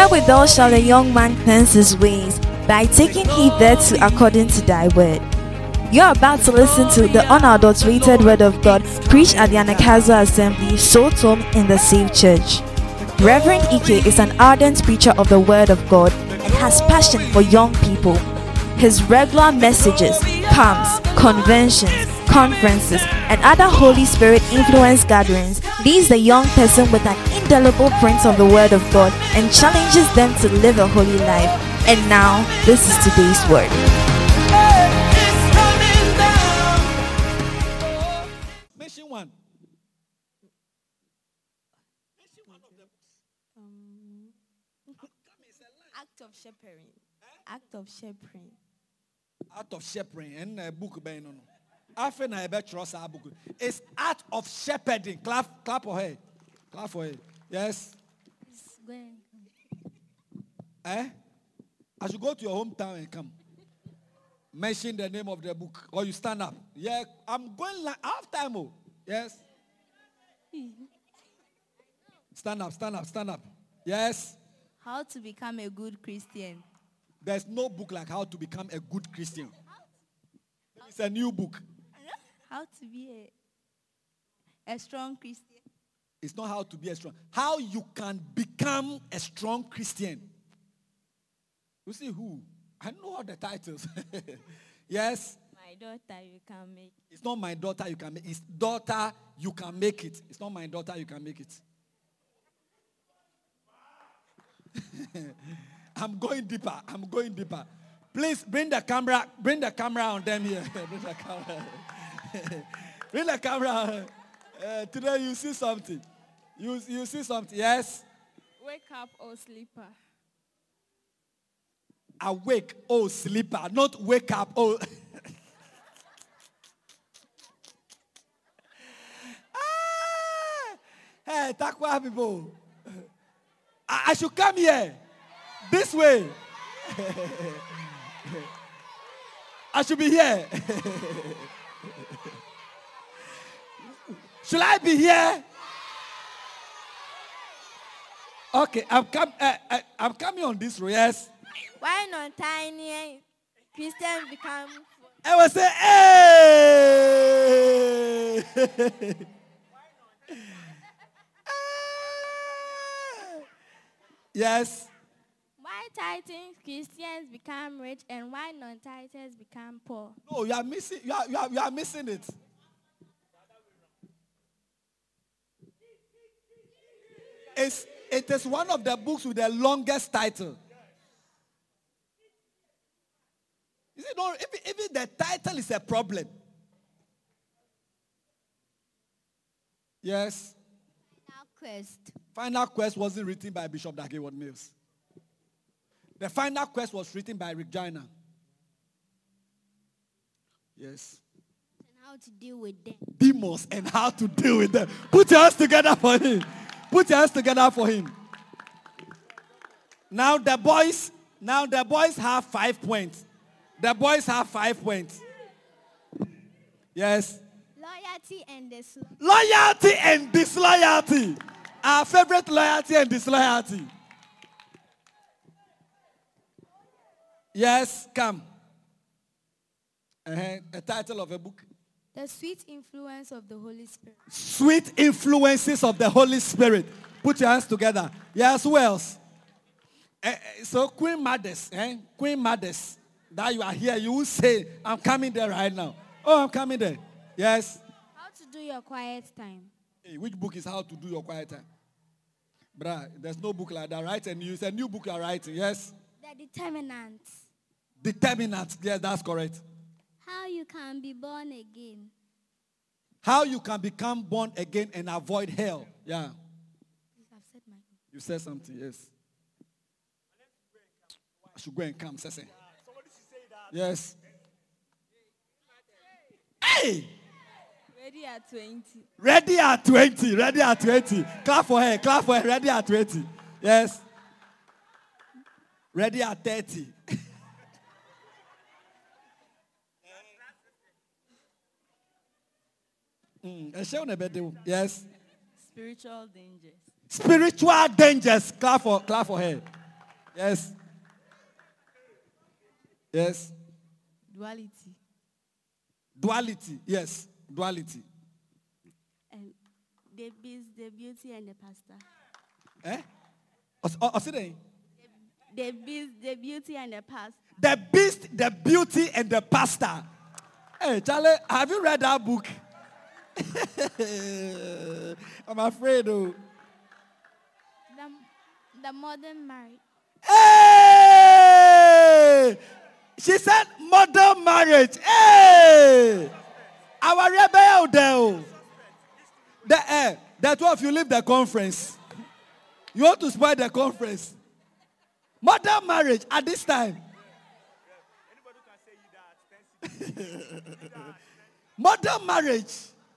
Wherewithal shall a young man cleanse his ways? By taking heed thereto according to thy word. You're about to listen to the unadulterated word of God preached at the Anagkazo Assembly, Sotom in the Safe Church. Reverend Ike is an ardent preacher of the word of God and has passion for young people. His regular messages, camps, conventions, conferences, and other Holy Spirit influence gatherings leaves the young person with an indelible print of the word of God and challenges them to live a holy life. And now, this is today's word. Mention one. Act of shepherding. Act of shepherding. Act of shepherding. And a book by no. After I bet trust our book. It's art of shepherding. Clap for her. Clap for her. Yes. I should go to your hometown and come. Mention the name of the book. Or you stand up. Yeah, I'm going like half time. Oh. Yes. Stand up. Yes. How to become a good Christian. There's no book like how to become a good Christian. It's a new book. How to be a strong Christian. It's not how to be a strong. How you can become a strong Christian. You see who? I know all the titles. Yes. My daughter, you can make it. It's not my daughter you can make it. It's daughter you can make it. It's not my daughter you can make it. I'm going deeper. Please bring the camera on them here. Bring the camera. Today you see something. You see something. Yes. Wake up, oh sleeper. Awake, oh sleeper. Not wake up, oh. Hey, Takwa people. I should come here. This way. I should be here. Should I be here? Okay, I'm coming on this road, yes. Why not tiny Christian become? I will say, hey! Yes. Why tithing Christians become rich and why non-tithers become poor? No, you are missing. You are missing it. It is one of the books with the longest title. You see, no, even the title is a problem. Yes. Final Quest wasn't written by Bishop Dag Heward-Mills. The Final Quest was written by Rick Joyner. Yes. And how to deal with them. Demons and how to deal with them. Put your hands together for him. Now the boys have 5 points. The boys have 5 points. Yes. Loyalty and disloyalty. Loyalty and disloyalty. Our favorite loyalty and disloyalty. Yes, come. The title of a book. The sweet influence of the Holy Spirit. Sweet influences of the Holy Spirit. Put your hands together. Yes, who else? So Queen Mothers, that you are here, you will say, I'm coming there right now. Oh, I'm coming there. Yes. How to do your quiet time. Hey, which book is how to do your quiet time? Bruh, there's no book like that, right? And it's a new book you're writing, yes? The determinants. Determinants, yes, that's correct. How you can be born again. How you can become born again and avoid hell. Yeah. You said something, yes. I should go and come, say. Yes. Hey! Ready at 20. Ready at 20. Ready at 20. Clap for her. Ready at 20. Yes. Ready at 30. Yes. Spiritual dangers. Spiritual dangers. Clap for her. Yes. Yes. Duality. Duality. Yes. Duality. The beast, the beauty, and the pastor. Eh? The beast, the beauty, and the pastor. The beast, the beauty, and the pastor. Hey, Charlie, have you read that book? I'm afraid. Oh. The modern marriage. Hey! She said modern marriage. Hey! Our rebel there. The two of you leave the conference. You want to spoil the conference. Modern marriage at this time. Modern marriage.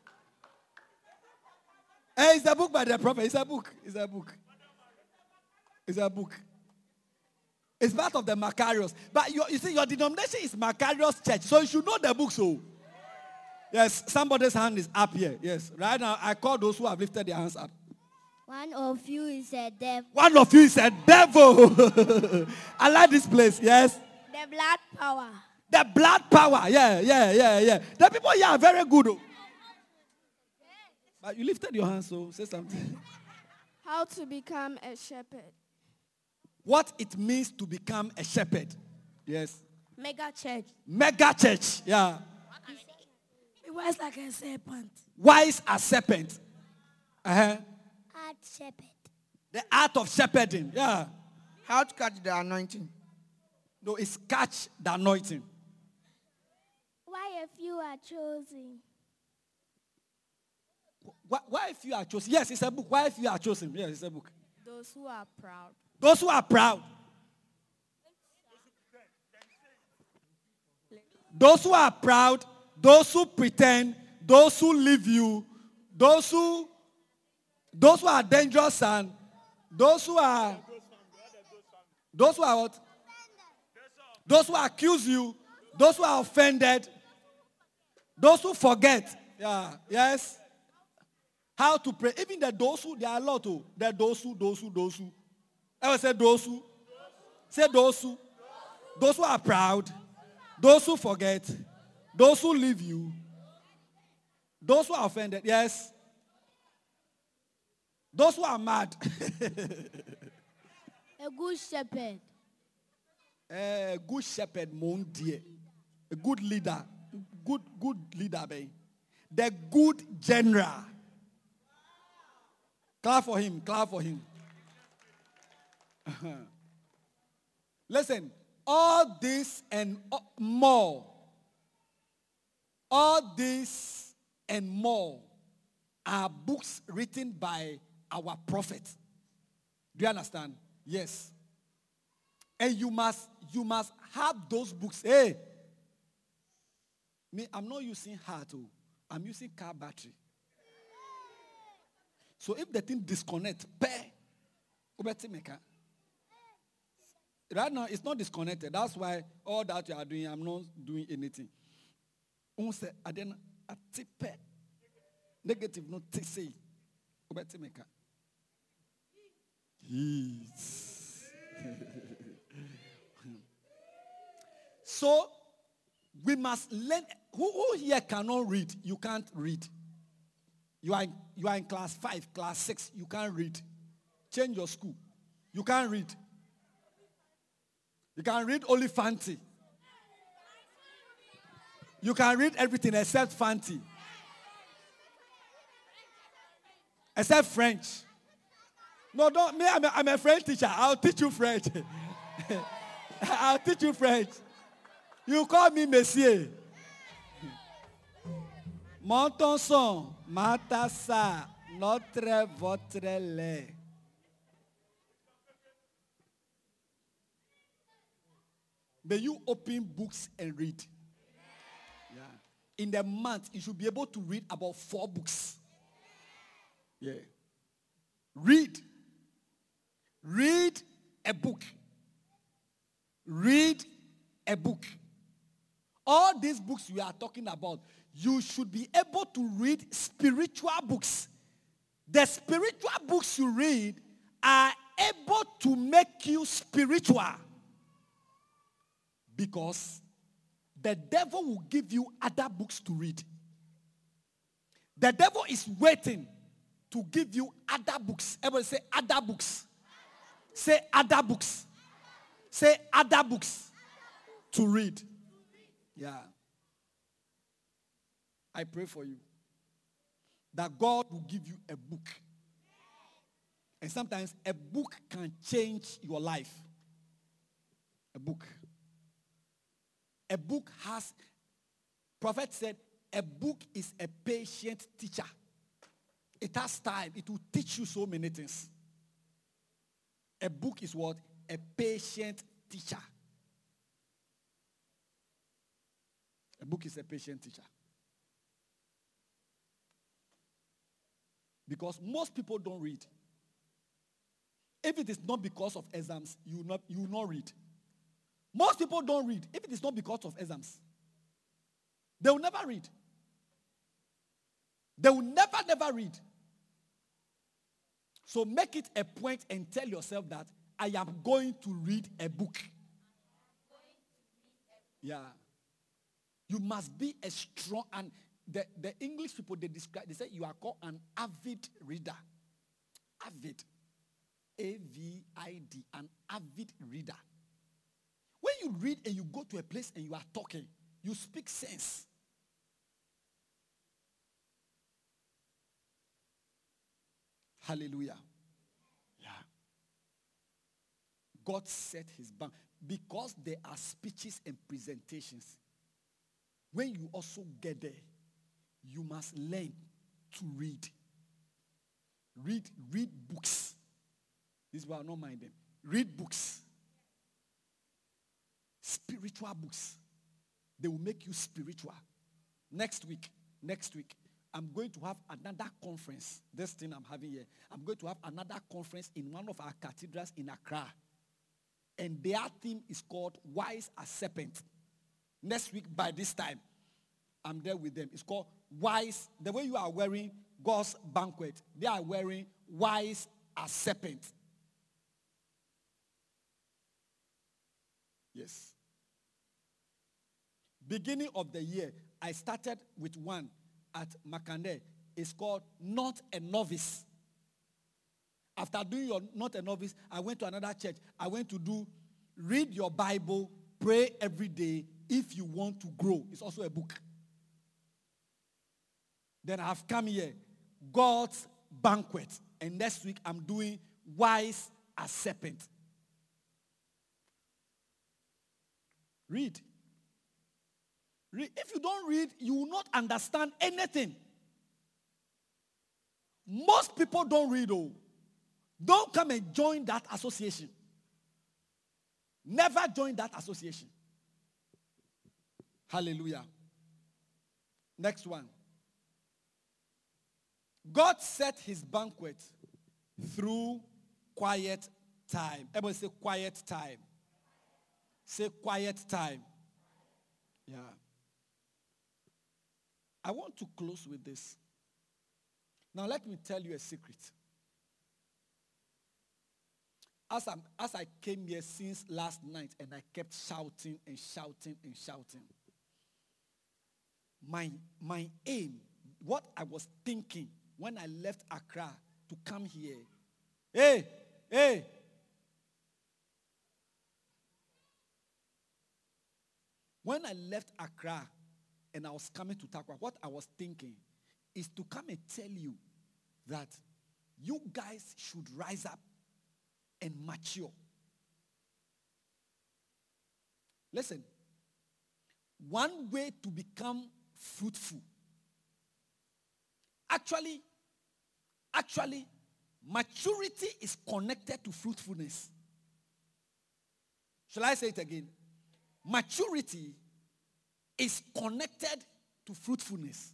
Hey, it's a book by the prophet. It's a book. It's a book. It's a book. It's part of the Macarius. But you see, your denomination is Macarius Church. So you should know the book. So, yes, somebody's hand is up here. Yes, right now I call those who have lifted their hands up. One of you is a devil. One of you is a devil. I like this place. Yes. The blood power. The blood power. Yeah. The people here are very good. Oh. But you lifted your hands, so say something. How to become a shepherd. What it means to become a shepherd. Yes. Mega church. Mega church. Yeah. It was like a serpent. Wise as serpent. Art shepherd. The art of shepherding. Yeah. How to catch the anointing. No, it's catch the anointing. Why if you are chosen? Why if you are chosen? Yes, it's a book. Why if you are chosen? Yes, it's a book. Those who are proud. Those who are proud. Those who are proud. Those who pretend. Those who leave you. Those who are dangerous and those who are what? Those who accuse you. Those who are offended. Those who forget. Yeah. Yes. How to pray. Even those who, there are a lot of. There are those who. Ever say those who? Say those who. Those who are proud. Those who forget. Those who leave you. Those who are offended. Yes. Those who are mad. A good shepherd. A good shepherd, mon dear. A good leader. Good leader, babe. The good general. Clap for him. Listen, all this and more. All this and more are books written by our prophet. Do you understand? Yes. And you must have those books. Hey, me, I'm not using heart. I'm using car battery. So if the thing disconnect, right now it's not disconnected. That's why all that you are doing, I'm not doing anything. Negative, not say. Yes. So we must learn. Who here cannot read? You can't read. You are in class 5, class 6. You can't read. Change your school. You can't read. You can read only Fanti. You can read everything except Fanti. Except French. No, don't. Me, I'm a French teacher. I'll teach you French. I'll teach you French. You call me Monsieur. Montons son, matassa, notre, votre lait. May you open books and read. Yeah. In the month, you should be able to read about 4 books. Yeah. Read. Read a book. Read a book. All these books we are talking about, you should be able to read spiritual books. The spiritual books you read are able to make you spiritual. Because the devil will give you other books to read. The devil is waiting to give you other books. Everybody say other books. Say other books. Say other books to read. Yeah. I pray for you that God will give you a book. And sometimes a book can change your life. A book. A book has, prophet said, a book is a patient teacher. It has time. It will teach you so many things. A book is what? A patient teacher. A book is a patient teacher. Because most people don't read. If it is not because of exams, you will not read. Most people don't read if it is not because of exams. They will never read. They will never read. So make it a point and tell yourself that I am going to read a book. Yeah. You must be a strong, and the English people, they say you are called an avid reader. Avid. A-V-I-D, an avid reader. When you read and you go to a place and you are talking, you speak sense. Hallelujah. Yeah. God set his bank. Because there are speeches and presentations, when you also get there, you must learn to read. Read books. This is why I don't mind them. Read books. Spiritual books. They will make you spiritual. Next week, I'm going to have another conference. This thing I'm having here. I'm going to have another conference in one of our cathedrals in Accra. And their theme is called Wise as Serpent. Next week, by this time, I'm there with them. It's called Wise. The way you are wearing God's banquet, they are wearing Wise as Serpent. Yes. Beginning of the year, I started with one at Makande. It's called Not a Novice. After doing your Not a Novice, I went to another church. I went to do Read Your Bible, Pray Every Day If You Want to Grow. It's also a book. Then I have come here, God's Banquet. And next week I'm doing Wise as Serpent. Read. If you don't read, you will not understand anything. Most people don't read. Don't come and join that association. Never join that association. Hallelujah. Next one. God set his banquet through quiet time. Everybody say quiet time. Say quiet time. Yeah. I want to close with this. Now let me tell you a secret. As I came here since last night and I kept shouting and shouting and shouting, my aim, what I was thinking when I left Accra to come here, hey, when I left Accra and I was coming to Takwa, what I was thinking is to come and tell you that you guys should rise up and mature. Listen, one way to become fruitful, actually, maturity is connected to fruitfulness. Shall I say it again? Maturity is connected to fruitfulness.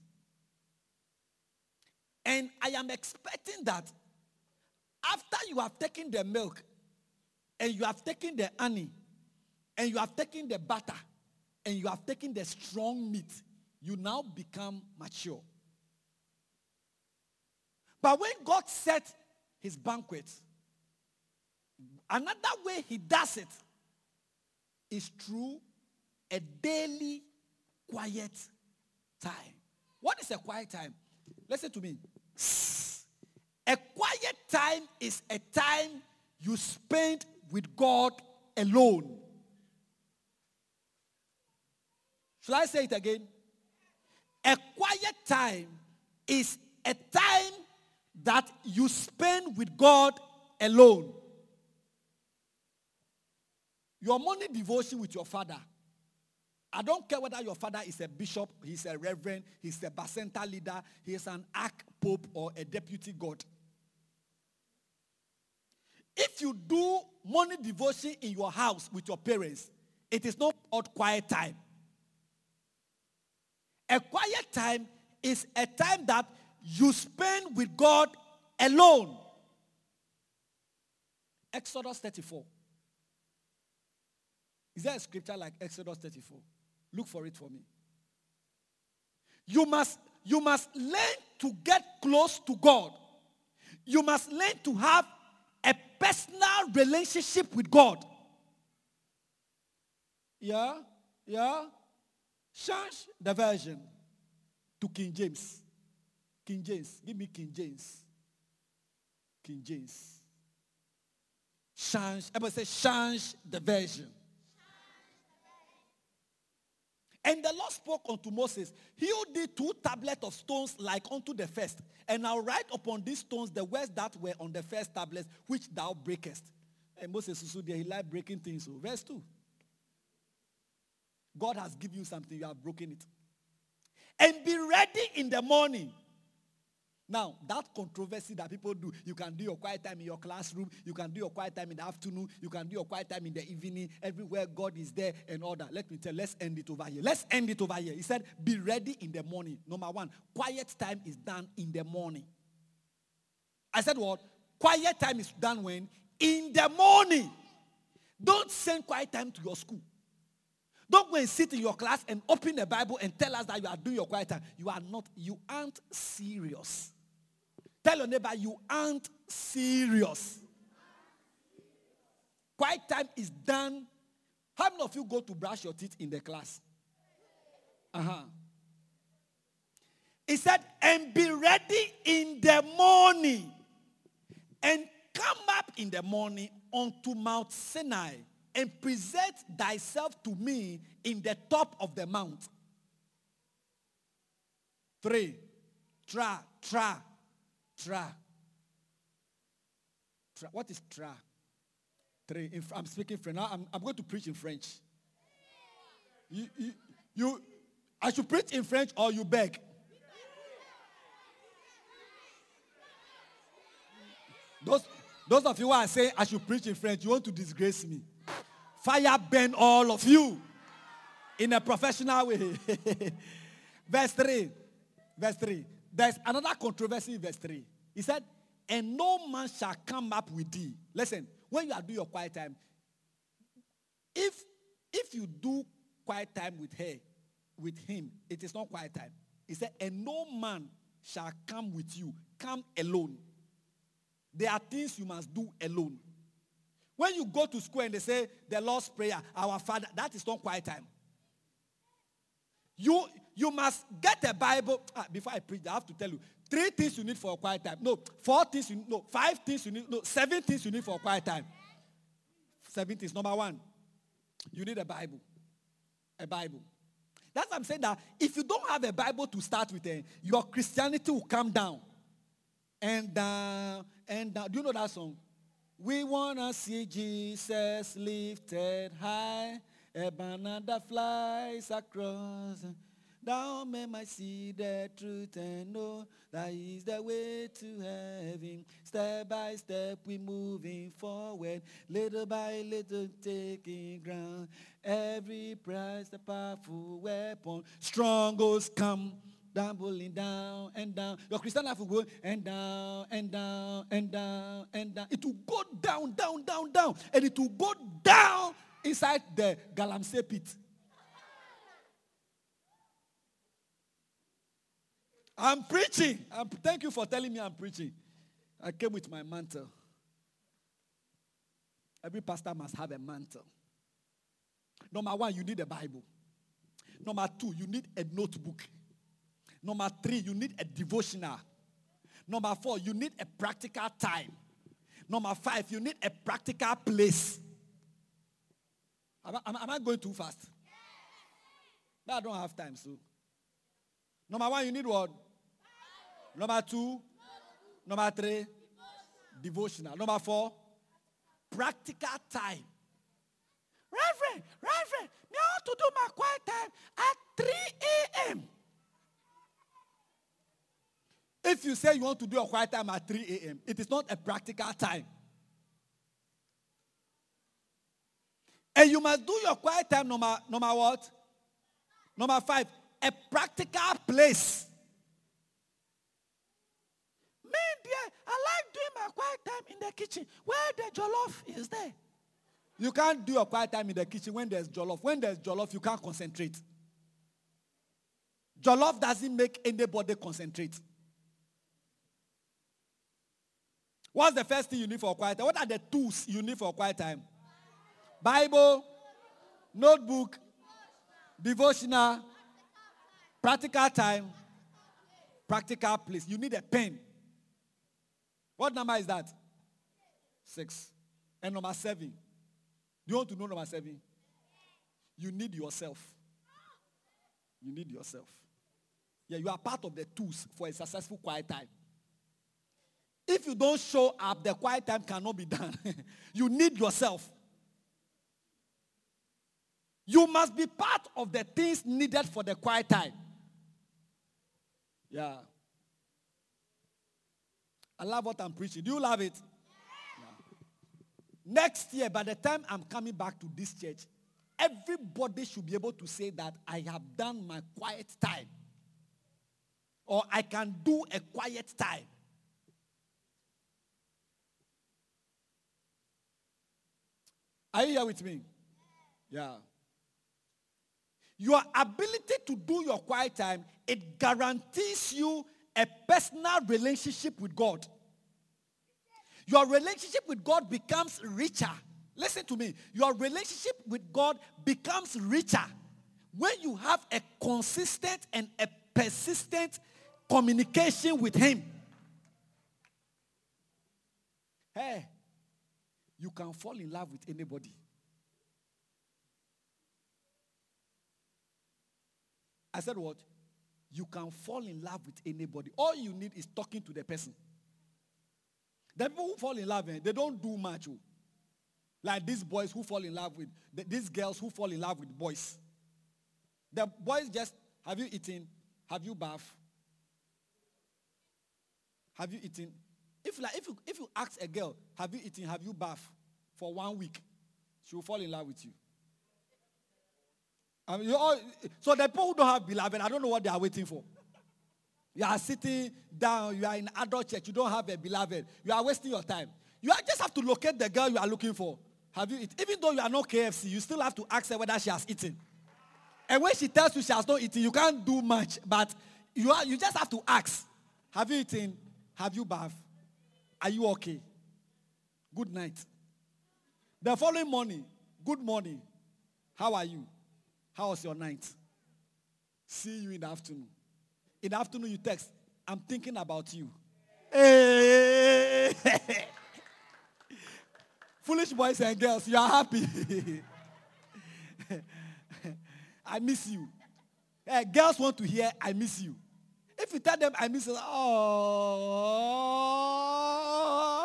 And I am expecting that after you have taken the milk and you have taken the honey and you have taken the butter and you have taken the strong meat, you now become mature. But when God set his banquet, Another way he does it is through a daily quiet time. What is a quiet time? Listen to me. A quiet time is a time you spend with God alone. Shall I say it again? A quiet time is a time that you spend with God alone. Your morning devotion with your father. I don't care whether your father is a bishop, he's a reverend, he's a bacenta leader, he's an archpope or a deputy god. If you do morning devotion in your house with your parents, it is not called quiet time. A quiet time is a time that you spend with God alone. Exodus 34. Is there a scripture like Exodus 34? Look for it for me. You must learn to get close to God. You must learn to have a personal relationship with God. Yeah. Change the version to King James. King James. Give me King James. King James. Change. Everybody say change the version. And the Lord spoke unto Moses, he who did 2 tablets of stones like unto the first, and I'll write upon these stones the words that were on the first tablets, which thou breakest. And Moses stood there, he liked breaking things. So verse 2. God has given you something, you have broken it. And be ready in the morning. Now, that controversy that people do, you can do your quiet time in your classroom, you can do your quiet time in the afternoon, you can do your quiet time in the evening, everywhere God is there and all that. Let me tell you, let's end it over here. Let's end it over here. He said, be ready in the morning. Number 1, quiet time is done in the morning. I said what? Quiet time is done when? In the morning. Don't send quiet time to your school. Don't go and sit in your class and open the Bible and tell us that you are doing your quiet time. You aren't serious. Tell your neighbor, you aren't serious. Quiet time is done. How many of you go to brush your teeth in the class? He said, and be ready in the morning, and come up in the morning unto Mount Sinai, and present thyself to me in the top of the mount. 3. Tra. What is tra? 3. I'm speaking French. Now I'm going to preach in French. I should preach in French or you beg? Those of you who are saying I should preach in French, you want to disgrace me. Fire burn all of you in a professional way. Verse 3. There's another controversy in verse 3. He said, and no man shall come up with thee. Listen, when you are doing your quiet time, if you do quiet time with him, it is not quiet time. He said, and no man shall come with you. Come alone. There are things you must do alone. When you go to school and they say the Lord's Prayer, our Father, that is not quiet time. You must get a Bible. Before I preach, I have to tell you 3 things you need for a quiet time. No, 4 things you need. No, 5 things you need. No, 7 things you need for a quiet time. 7 things. Number 1, you need a Bible. A Bible. That's why I'm saying that if you don't have a Bible to start with, your Christianity will come down. And down. Do you know that song? We want to see Jesus lifted high, a banner that flies across. Thou may might see the truth and know that is the way to heaven. Step by step we moving forward, little by little taking ground. Every prize a powerful weapon, strongholds come. Tumbling down and down. Your Christian life will go and down and down and down and down. It will go down. And it will go down inside the Galamsey pit. I'm preaching. Thank you for telling me I'm preaching. I came with my mantle. Every pastor must have a mantle. Number 1, you need a Bible. Number 2, you need a notebook. Number 3, you need a devotional. Number 4, you need a practical time. Number 5, you need a practical place. Am I going too fast? But I don't have time, so. Number 1, you need what? Number 2, number 3, devotional. Number 4, practical time. Reverend, me I want to do my quiet time at 3 a.m. If you say you want to do your quiet time at 3 a.m., it is not a practical time. And you must do your quiet time number what? Number 5, a practical place. Man, dear, I like doing my quiet time in the kitchen where the jollof is there. You can't do your quiet time in the kitchen when there's jollof. When there's jollof, you can't concentrate. Jollof doesn't make anybody concentrate. What's the first thing you need for quiet time? What are the tools you need for quiet time? Bible, notebook, devotional, practical time, practical place. You need a pen. What number is that? 6. And number 7. Do you want to know number 7? You need yourself. You need yourself. Yeah, you are part of the tools for a successful quiet time. If you don't show up, the quiet time cannot be done. You need yourself. You must be part of the things needed for the quiet time. Yeah. I love what I'm preaching. Do you love it? Yeah. Next year, by the time I'm coming back to this church, everybody should be able to say that I have done my quiet time. Or I can do a quiet time. Are you here with me? Yeah. Your ability to do your quiet time, it guarantees you a personal relationship with God. Your relationship with God becomes richer. Listen to me. Your relationship with God becomes richer when you have a consistent and a persistent communication with Him. Hey, you can fall in love with anybody. I said what? You can fall in love with anybody. All you need is talking to the person. The people who fall in love, they don't do much. Like these boys who fall in love with, these girls who fall in love with boys. The boys just, have you eaten? Have you bathed? Have you eaten? If you ask a girl, have you eaten? Have you bathed? For 1 week, she will fall in love with you. So the people who don't have beloved, I don't know what they are waiting for. You are sitting down, you are in adult church, you don't have a beloved. You are wasting your time. Just have to locate the girl you are looking for. Have you eaten? Even though you are not KFC, you still have to ask her whether she has eaten. And when she tells you she has not eaten, you can't do much. But you just have to ask. Have you eaten? Have you bathed? Are you okay? Good night. The following morning, good morning. How are you? How was your night? See you in the afternoon. In the afternoon, you text, I'm thinking about you. Hey. Foolish boys and girls, you are happy. I miss you. Hey, girls want to hear, I miss you. If you tell them, I miss you, oh.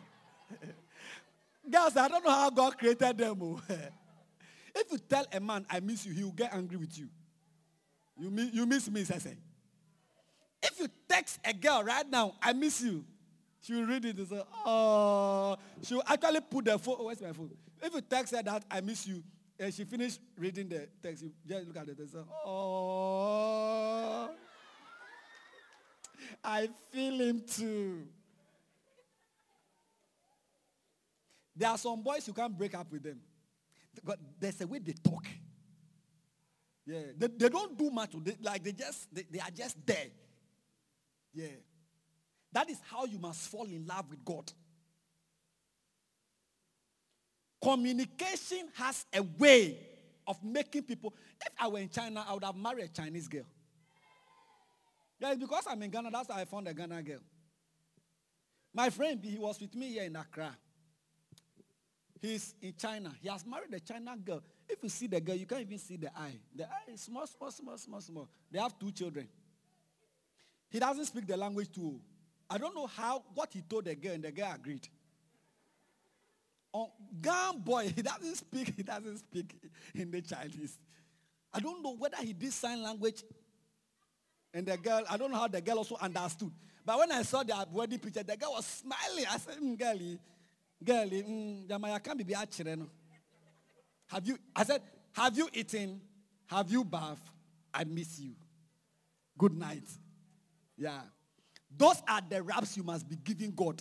Girls, I don't know how God created them. If you tell a man, I miss you, he will get angry with you. You miss me, Sese. If you text a girl right now, I miss you, she will read it and say, oh. She will actually put the phone, where's my phone? If you text her that, I miss you, and she finished reading the text, you just look at it and say, oh. I feel him too. There are some boys you can't break up with them. But there's a way they talk. Yeah. They don't do much. They are just there. Yeah. That is how you must fall in love with God. communication has a way of making people. If I were in China, I would have married a Chinese girl. Yeah, it's because I'm in Ghana, that's how I found a Ghana girl. My friend, he was with me here in Accra. He's in China. He has married a China girl. If you see the girl, you can't even see the eye. The eye is small. They have 2 children. He doesn't speak the language too. I don't know what he told the girl, and the girl agreed. Ghana boy, he doesn't speak in the Chinese. I don't know whether he did sign language, and the girl, I don't know how the girl also understood. But when I saw their wedding picture, the girl was smiling. I said, girlie, Jamaya can't be actually. Have you eaten? Have you bathed? I miss you. Good night. Yeah. Those are the raps you must be giving God.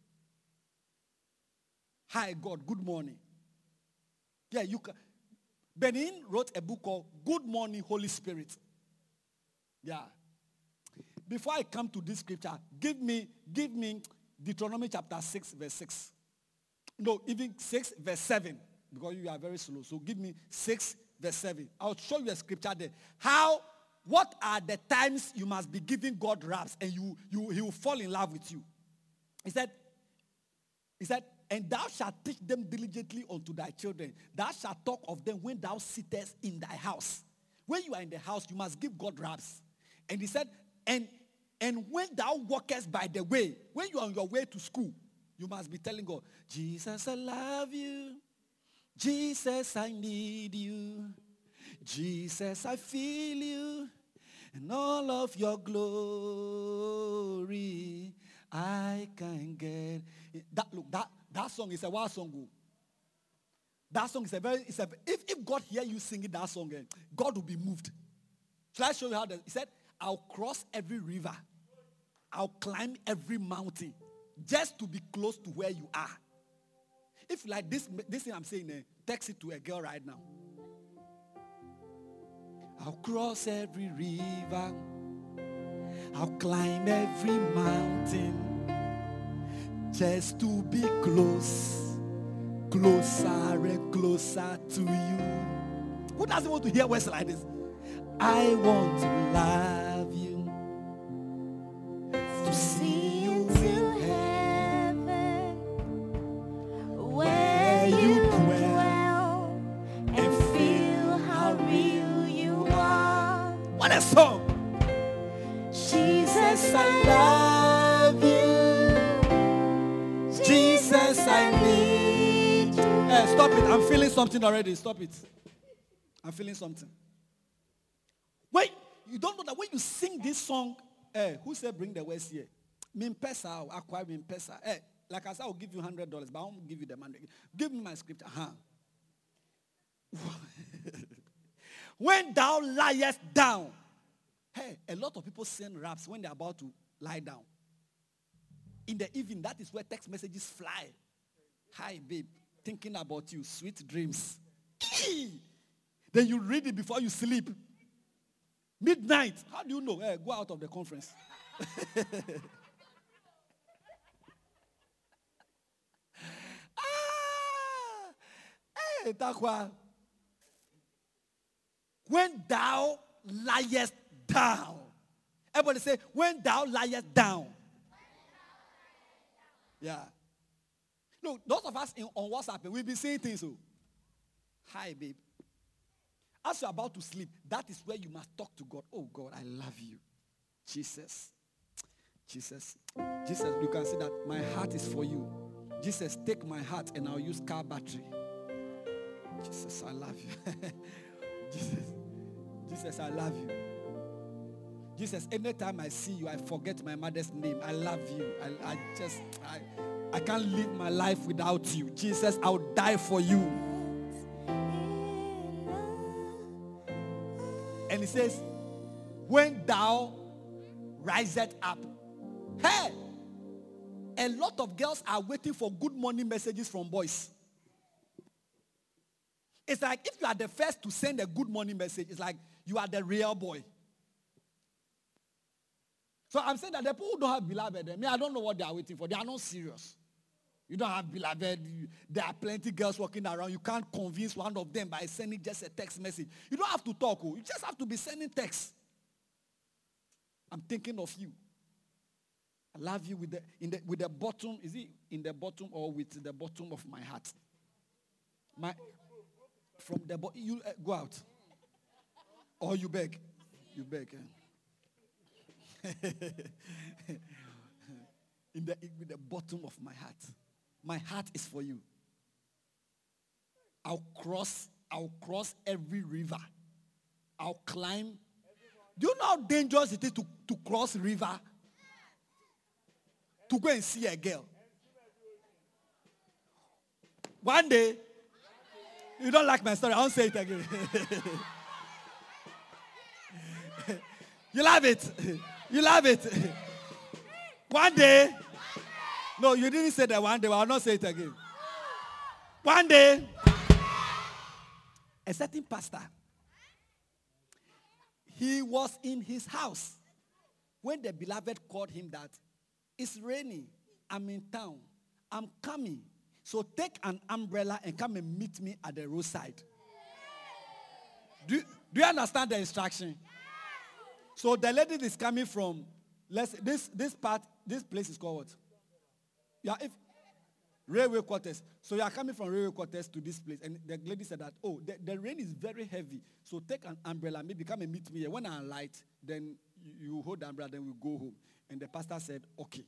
Hi, God, good morning. Yeah, you can. Benin wrote a book called Good Morning, Holy Spirit. Yeah. Before I come to this scripture, give me Deuteronomy chapter 6, verse 6. No, even 6, verse 7. Because you are very slow. So give me 6, verse 7. I'll show you a scripture there. What are the times you must be giving God raps and he will fall in love with you? He said, and thou shalt teach them diligently unto thy children. Thou shalt talk of them when thou sittest in thy house. When you are in the house, you must give God raps. And he said, and when thou walkest by the way, when you are on your way to school, you must be telling God, Jesus, I love you. Jesus, I need you. Jesus, I feel you. And all of your glory I can get. That song is a wild song. That song is if God hear you singing that song, God will be moved. Shall I show you how he said, I'll cross every river. I'll climb every mountain just to be close to where you are. If like this thing I'm saying, text it to a girl right now. I'll cross every river. I'll climb every mountain just to be closer and closer to you. Who doesn't want to hear words like this? I want to love you, to see you in heaven, where you dwell, and feel how real you are. What a song! Jesus, I love you. Jesus, I need you. Hey, stop it. I'm feeling something already. Stop it. I'm feeling something. Wait, you don't know that when you sing this song, who said bring the words here? Mimpesa, I'll acquire Mimpesa. Like I said, I'll give you $100, but I won't give you the money. Give me my scripture. When thou liest down. Hey, a lot of people send raps when they're about to lie down. In the evening, that is where text messages fly. Hi, babe. Thinking about you. Sweet dreams. Then you read it before you sleep. Midnight. How do you know? Go out of the conference. Takwa. When thou liest down. Everybody say, when thou liest down. Yeah. Look, those of us on WhatsApp, we'll be saying things. So, hi, babe. As you're about to sleep, that is where you must talk to God. Oh, God, I love you. Jesus. Jesus. Jesus, you can see that my heart is for you. Jesus, take my heart and I'll use car battery. Jesus, I love you. Jesus, I love you. Jesus, anytime I see you, I forget my mother's name. I love you. I can't live my life without you. Jesus, I'll die for you. And he says, when thou risest up. Hey, a lot of girls are waiting for good morning messages from boys. It's like if you are the first to send a good morning message, it's like you are the real boy. So I'm saying that the people who don't have beloved, I don't know what they are waiting for. They are not serious. You don't have beloved. There are plenty girls walking around. You can't convince one of them by sending just a text message. You don't have to talk. You just have to be sending text. I'm thinking of you. I love you with the bottom. Is it in the bottom or with the bottom of my heart? From the bottom. You go out. Or you beg. You beg. With the bottom of my heart. My heart is for you. I'll cross every river. I'll climb. Do you know how dangerous it is to cross river? To go and see a girl. One day, you don't like my story, I won't say it again. You love it. You love it. One day, no, you didn't say that one day, but I'll not say it again. One day, a certain pastor, he was in his house when the beloved called him that, it's raining, I'm in town, I'm coming. So take an umbrella and come and meet me at the roadside. Do you understand the instruction? So the lady is coming from, this place is called what? Yeah, if railway quarters. So you are coming from railway quarters to this place. And the lady said that, oh, the rain is very heavy. So take an umbrella, maybe come and meet me here. When I light, then you hold the umbrella, then we go home. And the pastor said, okay.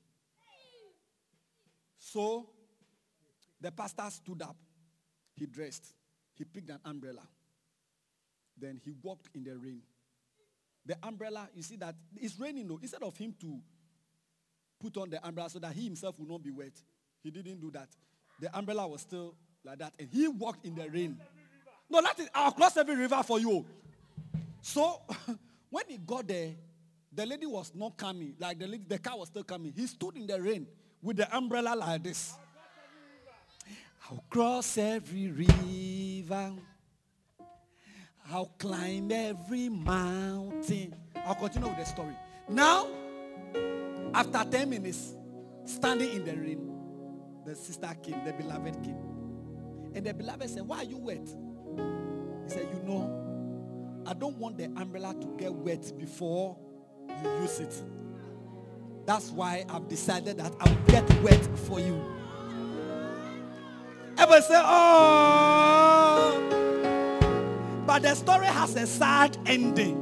So the pastor stood up. He dressed. He picked an umbrella. Then he walked in the rain. The umbrella, you see that it's raining though. Instead of him to put on the umbrella so that he himself will not be wet, he didn't do that. The umbrella was still like that. And he walked in the rain. No, that is, I'll cross every river for you. So when he got there, the lady was not coming. Like the car was still coming. He stood in the rain with the umbrella like this. I'll cross every river. I'll climb every mountain. I'll continue with the story. Now, after 10 minutes, standing in the rain, the sister came, the beloved came. And the beloved said, why are you wet? He said, you know, I don't want the umbrella to get wet before you use it. That's why I've decided that I'll get wet for you. Everybody say, oh. But the story has a sad ending.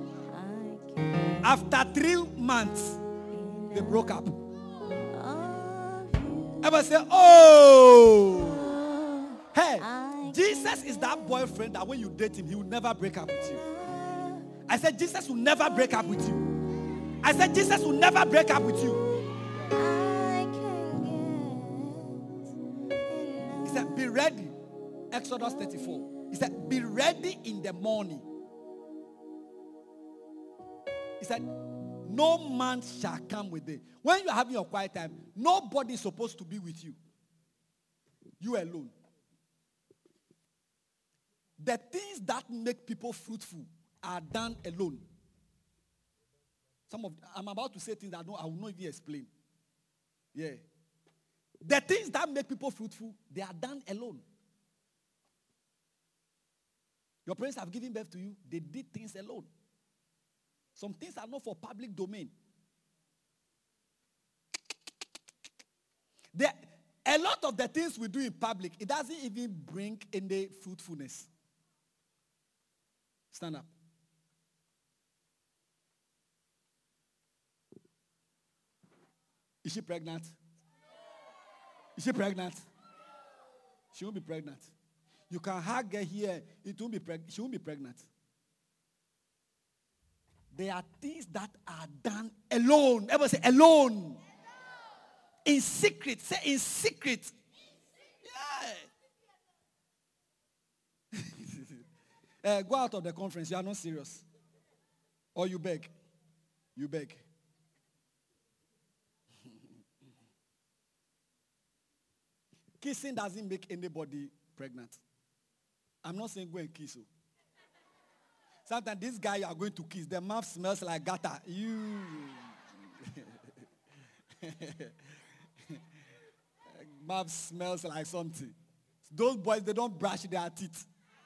After 3 months, they broke up. Everybody say, oh. Hey, Jesus is that boyfriend that when you date him, he will never break up with you. I said, Jesus will never break up with you. I said, Jesus will never break up with you. He said, be ready. Exodus 34. He said, be ready in the morning. He said, no man shall come with thee. When you are having your quiet time, nobody is supposed to be with you. You alone. The things that make people fruitful are done alone. I'm about to say things that I will not even explain. Yeah. The things that make people fruitful, they are done alone. Your parents have given birth to you, they did things alone. Some things are not for public domain. A lot of the things we do in public, it doesn't even bring any fruitfulness. Stand up. Is she pregnant? Is she pregnant? She won't be pregnant. You can hug her here. It won't be she won't be pregnant. There are things that are done alone. Everybody say alone. In secret. Say in secret. Yeah. Go out of the conference. You are not serious. Or you beg. You beg. Kissing doesn't make anybody pregnant. I'm not saying go and kiss you. Sometimes this guy you are going to kiss, the mouth smells like gutter. Mouth smells like something. Those boys, they don't brush their teeth.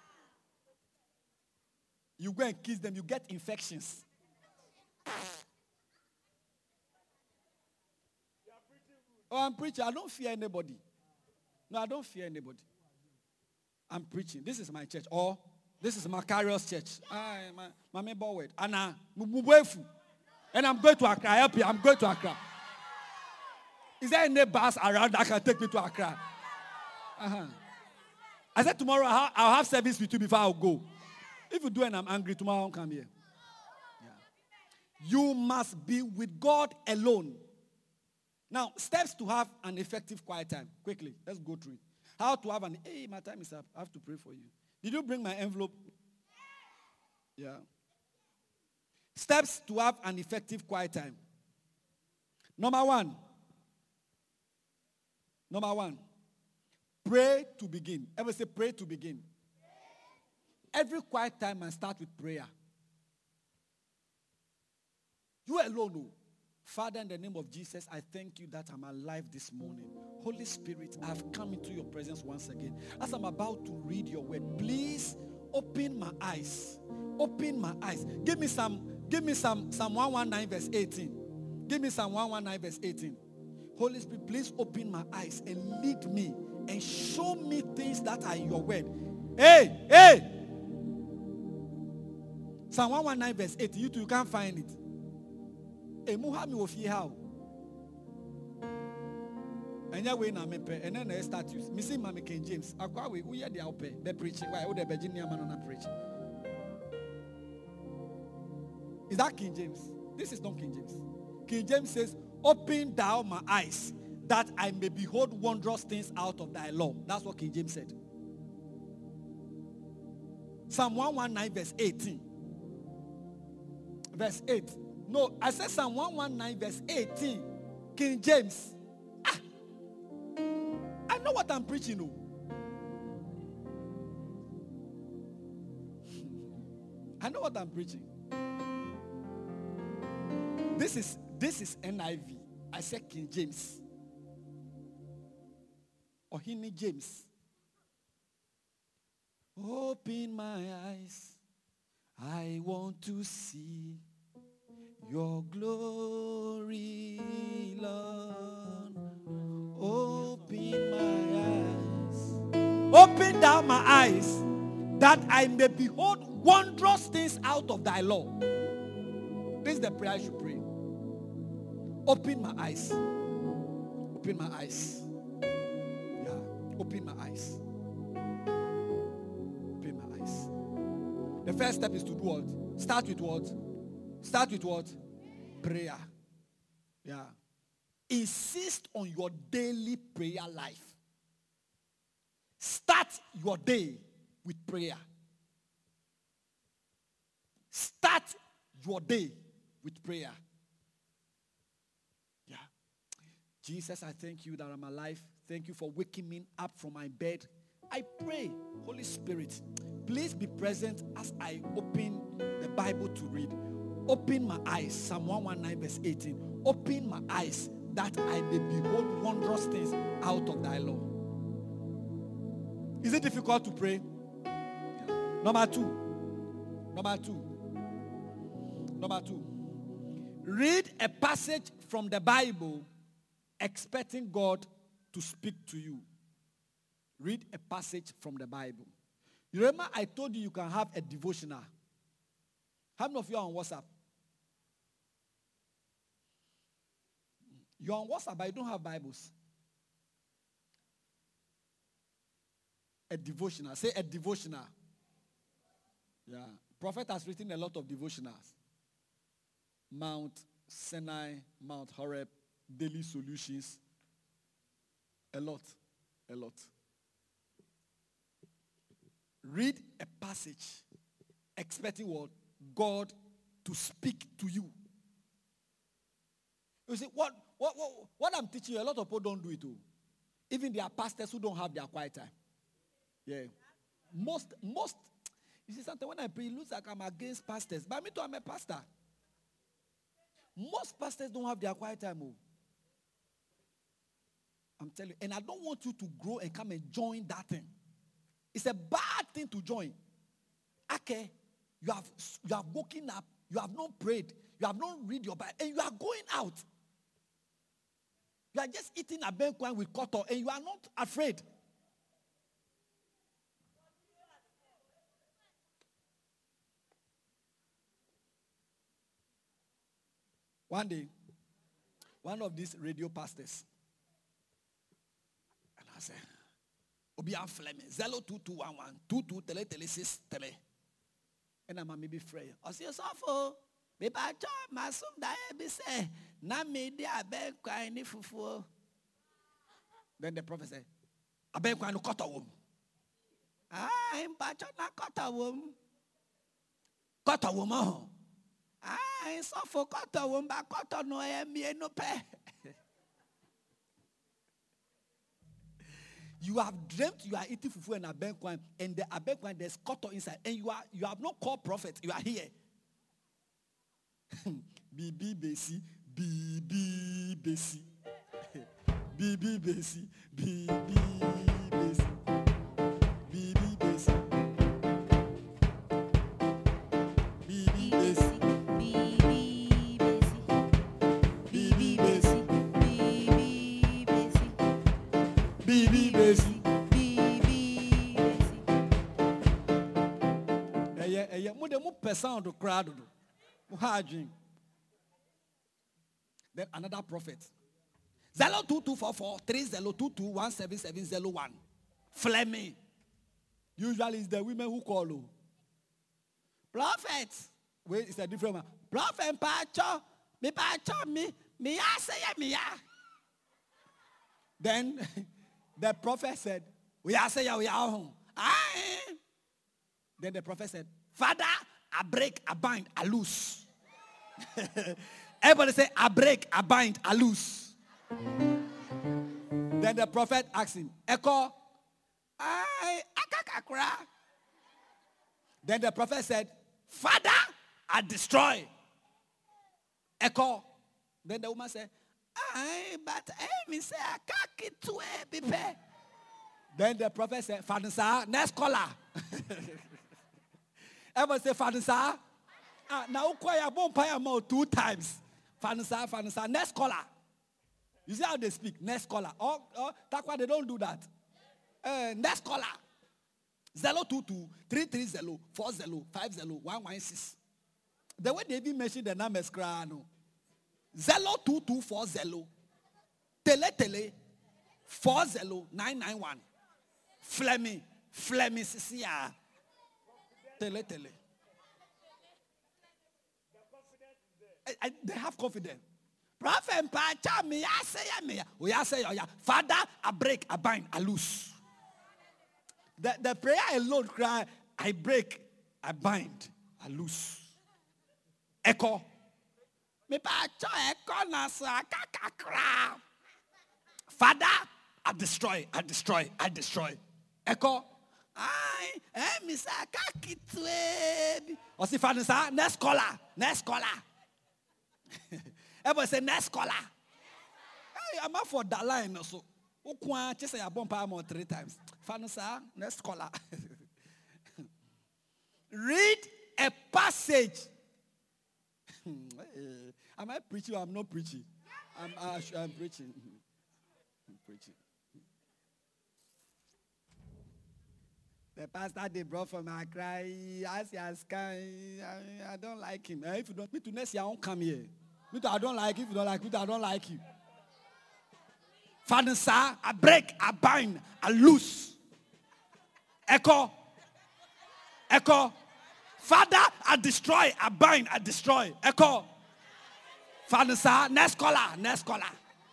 You go and kiss them, you get infections. Oh, I'm preaching. I don't fear anybody. No, I don't fear anybody. I'm preaching. This is my church. Or this is Macarius church. My member word. And I'm going to Accra. Help you. I'm going to Accra. Is there any bus around that can take me to Accra? I said tomorrow I'll have service with you before I'll go. If you do and I'm angry, tomorrow I'll come here. Yeah. You must be with God alone. Now, steps to have an effective quiet time. Quickly, let's go through it. How to have hey, my time is up. I have to pray for you. Did you bring my envelope? Yeah. Steps to have an effective quiet time. Number one. Pray to begin. Ever say pray to begin? Every quiet time must start with prayer. You alone know. Father, in the name of Jesus, I thank you that I'm alive this morning. Holy Spirit, I've come into your presence once again. As I'm about to read your word, please open my eyes. Open my eyes. Give me Psalm 119 verse 18. Give me Psalm 119 verse 18. Holy Spirit, please open my eyes and lead me and show me things that are in your word. Hey! Psalm 119 verse 18. You two can't find it. Muhammad will fear how. And ya way na mepe and then the status. Missing Mammy King James. Akwawe we are the ope. Be preaching. Why would the Virginia man not preach? Is that King James? This is not King James. King James says, "Open thou my eyes, that I may behold wondrous things out of thy law." That's what King James said. Psalm 119 verse 18. Verse 8. No, I said Psalm 119 verse 18. King James. I know what I'm preaching. No. I know what I'm preaching. This is NIV. I said King James. Ohini James. Open my eyes. I want to see your glory, Lord. Open my eyes. Open thou my eyes, that I may behold wondrous things out of thy law. This is the prayer I should pray. Open my eyes. Open my eyes. Yeah. Open my eyes. Open my eyes. The first step is to do what? Start with what? Start with what? Prayer. Yeah. Insist on your daily prayer life. Start your day with prayer. Start your day with prayer. Yeah. Jesus, I thank you that I'm alive. Thank you for waking me up from my bed. I pray, Holy Spirit, please be present as I open the Bible to read. Open my eyes, Psalm 119 verse 18. Open my eyes that I may behold wondrous things out of thy law. Is it difficult to pray? Yeah. Number two. Read a passage from the Bible expecting God to speak to you. Read a passage from the Bible. You remember I told you can have a devotional. How many of you are on WhatsApp? You're on WhatsApp, but you don't have Bibles. A devotional. Say a devotional. Yeah. Prophet has written a lot of devotionals. Mount Sinai, Mount Horeb, Daily Solutions. A lot. Read a passage expecting what? God to speak to you. You see, what I'm teaching you, a lot of people don't do it too. Even there are pastors who don't have their quiet time. Yeah. Most, you see, sometimes when I pray, it looks like I'm against pastors. But me too, I'm a pastor. Most pastors don't have their quiet time. I'm telling you. And I don't want you to grow and come and join that thing. It's a bad thing to join. Okay, you have woken up, you have not prayed, you have not read your Bible, and you are going out. You are just eating a banquet with cotton, and you are not afraid. One day, one of these radio pastors, and I said, Obian Fleming, 02211 22 tele tele 6 tele. And I'm maybe free. I say, Sofo, maybe I told my son that I say, na media beg crying fufu. Then the prophet said, I beg crying cut a womb. I'm patch na cut a womb. Cut a woman. I suffer cut a womb, but cut no me no pay. You have dreamt you are eating fufu and abenkwan, and the abenkwan there's cotton inside, and you have not called prophet. You are here. BB Besi, BB Besi, BB Besi, BB Besi, BB Besi, BB Besi, BB Besi, BB Besi. Person to crowd. Then another prophet. 02244 3022 17701. Fleming. Usually it's the women who call you. Prophet. Wait, it's a different one. Prophet Pacho. Me say me. Then the prophet said, we are home. Then the prophet said, Father, I break, I bind, I loose. Everybody say, I break, I bind, I loose. Then the prophet asked him, Echo, then the prophet said, Father, I destroy. Echo. Then the woman said, but me say I can't get to it. Then the prophet said, Father, sir, next caller. Ever say, Father, sir? Now, I won't pay more 2 times. Father, sir, next caller. You see how they speak? Next caller. That's why they don't do that. Next caller. 022 330 40 50 116. The way they even mention the numbers, 02240 tele 40 991. Fleming Sisia. Tele. They have confidence. Prophet, Father, I break, I bind, I loose. The prayer alone cry, I break, I bind, I loose. Echo. Father, I destroy. Echo. Or Father, sir, next caller. Everybody say next caller. Hey, I'm up for that line also. Just say I bump more 3 times. Father, sir, next caller. Read a passage. Am I preaching or I'm not preaching? I'm preaching. The pastor they brought from Accra, I don't like him. If you don't, me to next year I won't come here. Me to I don't like you. If you don't like me, I don't like you. Father, sir, I break, I bind, I loose. Echo. Father, I destroy, I bind, I destroy. Echo. Father, sir, next caller. Next caller.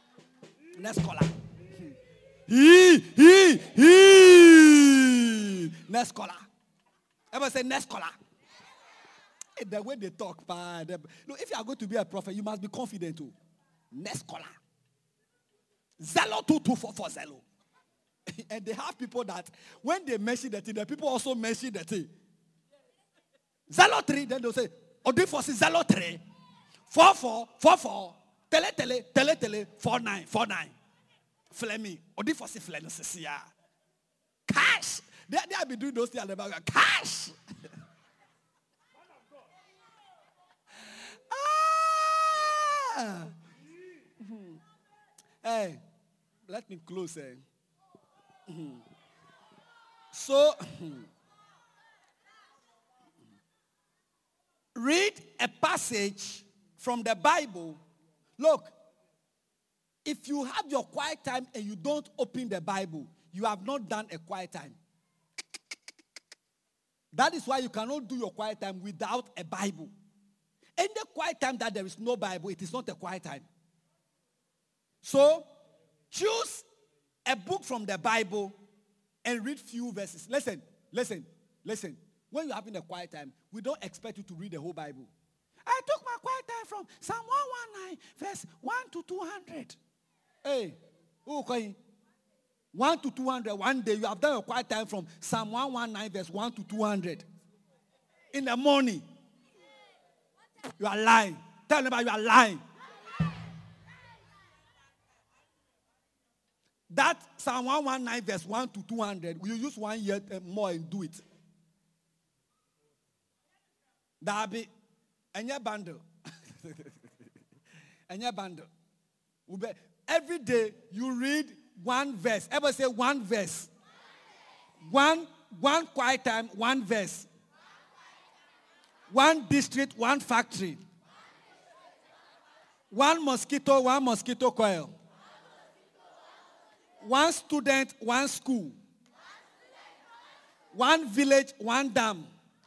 Next caller. Everybody say next caller. The way they talk, look, if you are going to be a prophet, you must be confident too. Next caller. 02240. And they have people that when they mention the thing, the people also mention the thing. 03, then they'll say, Odifosi 03, 44, tele, 49. Fleming. Odi for si Fleming sesia. Cash. They have been doing those things at the back. Cash. Hey, let me close. So, read a passage from the Bible. Look, if you have your quiet time and you don't open the Bible, you have not done a quiet time. That is why you cannot do your quiet time without a Bible. In the quiet time that there is no Bible, it is not a quiet time. So, choose a book from the Bible and read few verses. Listen. When you're having a quiet time, we don't expect you to read the whole Bible. I took my quiet time from Psalm 119, verse 1 to 200. Hey, okay. 1 to 200. One day you have done a quiet time from Psalm 119, verse 1 to 200. In the morning. You are lying. Tell them about you are lying. That Psalm 119, verse 1 to 200, you use 1 year more and do it. That be any bundle. Any bundle. Every day you read one verse. Ever say one verse? One quiet time, one verse. One district, one factory. One mosquito coil. One student, one school. One village, one dam.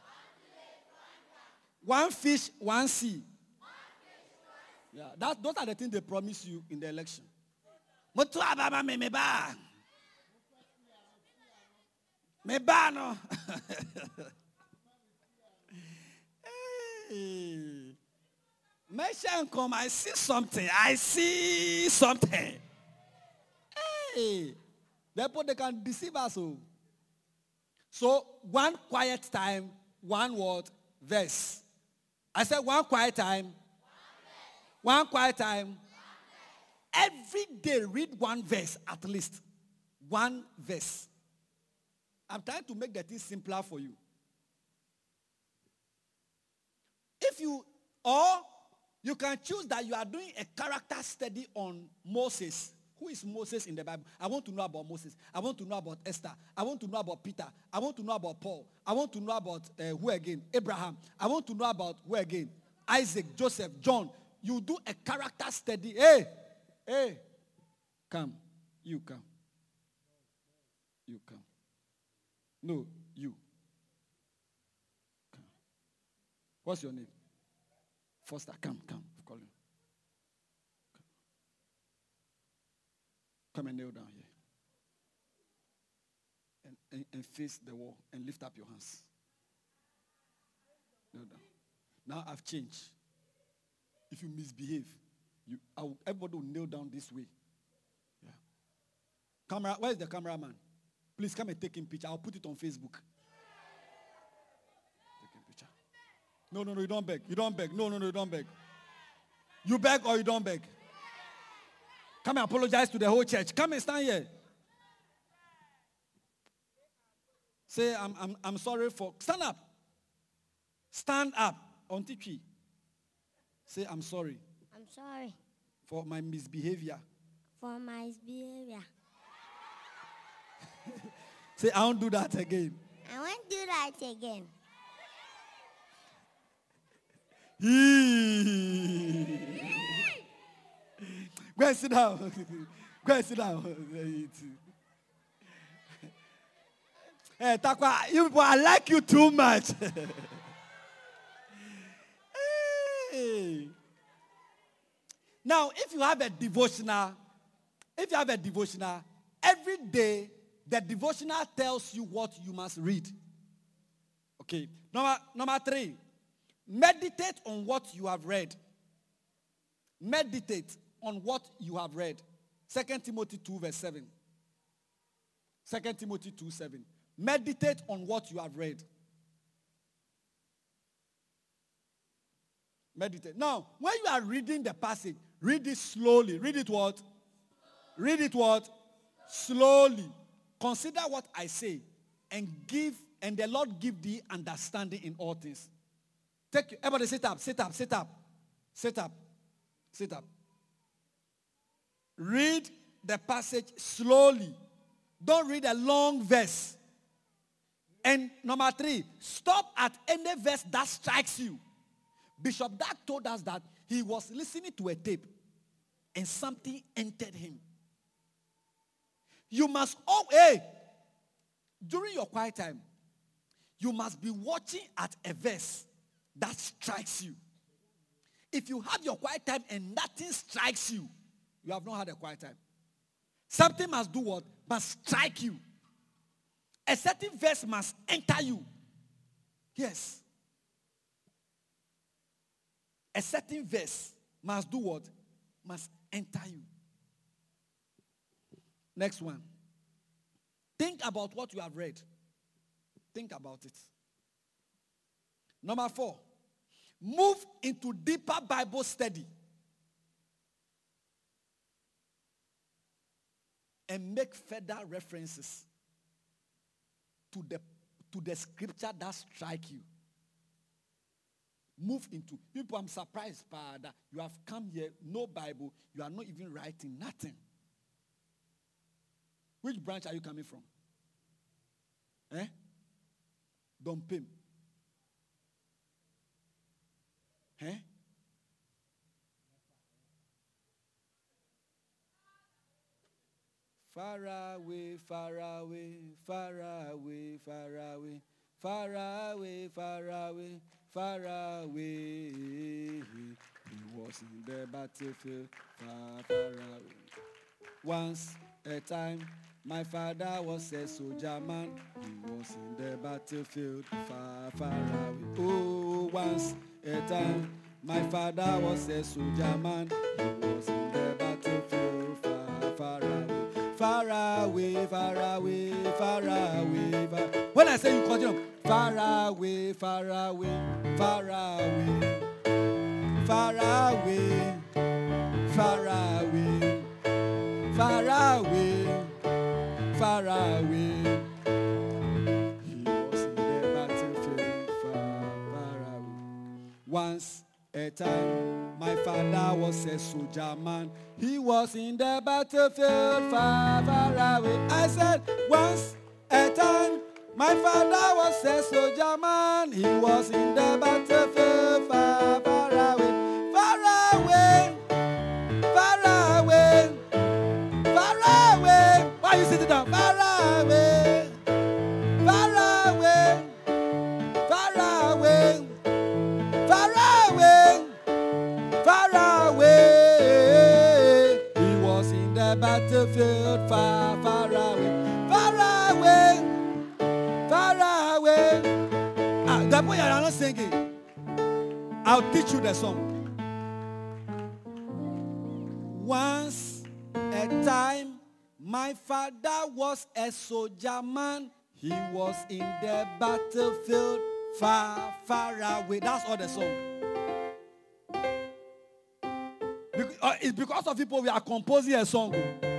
One fish, one sea. Yeah, those are the things they promise you in the election. No. Hey. Come, I see something. Hey. Therefore, they can deceive us. So, one quiet time, one word, verse. I said one quiet time. One quiet time. Every day read one verse at least. One verse. I'm trying to make the thing simpler for you. You can choose that you are doing a character study on Moses. Who is Moses in the Bible? I want to know about Moses. I want to know about Esther. I want to know about Peter. I want to know about Paul. I want to know about who again? Abraham. I want to know about who again? Isaac, Joseph, John. You do a character study. Hey, come. You come. You come. No, you. Come. What's your name? Foster, come. Call you. Come and kneel down here. And face the wall and lift up your hands. Kneel down. Now I've changed. If you misbehave, everybody will kneel down this way. Yeah. Camera, where is the cameraman? Please come and take him picture. I'll put it on Facebook. Take a picture. No, you don't beg. You don't beg. No, you don't beg. You beg or you don't beg? Come and apologize to the whole church. Come and stand here. Say, I'm sorry for... Stand up. Stand up. On Tiki. Say, I'm sorry. I'm sorry. For my misbehavior. For my misbehavior. Say, I won't do that again. I won't do that again. Go and sit down. Go and sit down. Hey, Takwa, you people, I like you too much. Hey. Now, if you have a devotional, every day the devotional tells you what you must read. Okay. Number 3, meditate on what you have read. Meditate on what you have read. 2 Timothy 2 verse 7. 2 Timothy 2 7. Meditate on what you have read. Meditate. Now, when you are reading the passage, read it slowly. Read it what? Read it what? Slowly. Consider what I say and the Lord give thee understanding in all things. Everybody sit up, sit up, sit up, sit up, sit up. Read the passage slowly. Don't read a long verse. And number 3, stop at any verse that strikes you. Bishop Dag told us that he was listening to a tape and something entered him. You must during your quiet time, you must be watching at a verse that strikes you. If you have your quiet time and nothing strikes you, you have not had a quiet time. Something must do what? Must strike you. A certain verse must enter you. Yes. A certain verse must do what? Must enter you. Next one. Think about what you have read. Think about it. Number 4. Move into deeper Bible study. And make further references to the scripture that strike you. Move into. People, I'm surprised that you have come here, no Bible, you are not even writing, nothing. Which branch are you coming from? Don't pay. Far away, far away, far away, far away, far away, far away, far away. He was in the battlefield, far, far away. Once a time, my father was a soldier man. He was in the battlefield, far, far away. Oh, once a time, my father was a soldier man. He was in the battlefield, far, far away. Far away, far away, far away, far. When I say you continue, far away, far away, far away, far away, far away, far away, far away. He was in the battlefield, far, far away. Once a time, my father was a soldier man. He was in the battlefield, far, far away. I said, once a time, my father was a soldier man. He was in the battlefield, far, far away. Far away, far away, far away. Why are you sitting down? Far away, far away, far away, far away, far away. He was in the battlefield, far, far away, far away, far away. The boy, you are not singing. I'll teach you the song. Once a time, my father was a soldier man. He was in the battlefield, far, far away. That's all the song. It's because of people we are composing a song.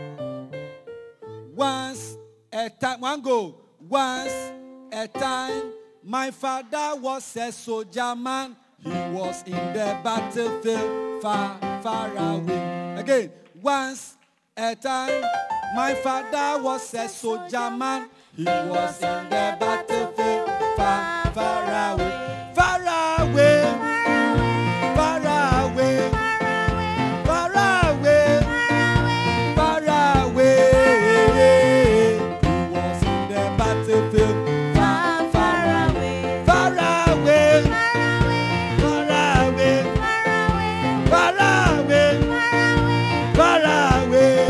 Once a time, one go. Once a time, my father was a soldier man. He was in the battlefield, far, far away. Again, once a time, my father was a soldier man. He was in the battlefield, far, far away. Far away, far away, far away, far away. He was in the battlefield, far, far away, far away, far away, far away, far away.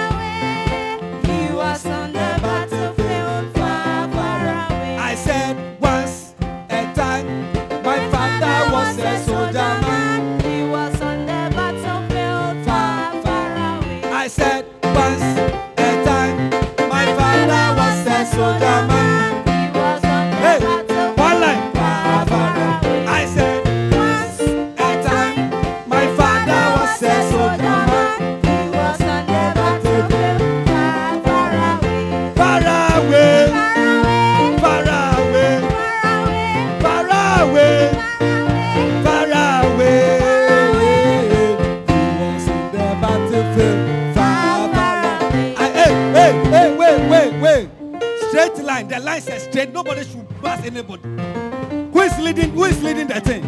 He was on the battlefield, far, far away. I said once a time, my father was a soldier man. He was on the battlefield, far, far away. I said once a time, my father was a soldier man. He was on the Hey, battlefield, one line. far, far away. I said once a time, my father was a soldier man. He was on the battlefield, battlefield, far, far away. Wait. Straight line. The line says straight. Nobody should pass anybody. Who is leading the thing?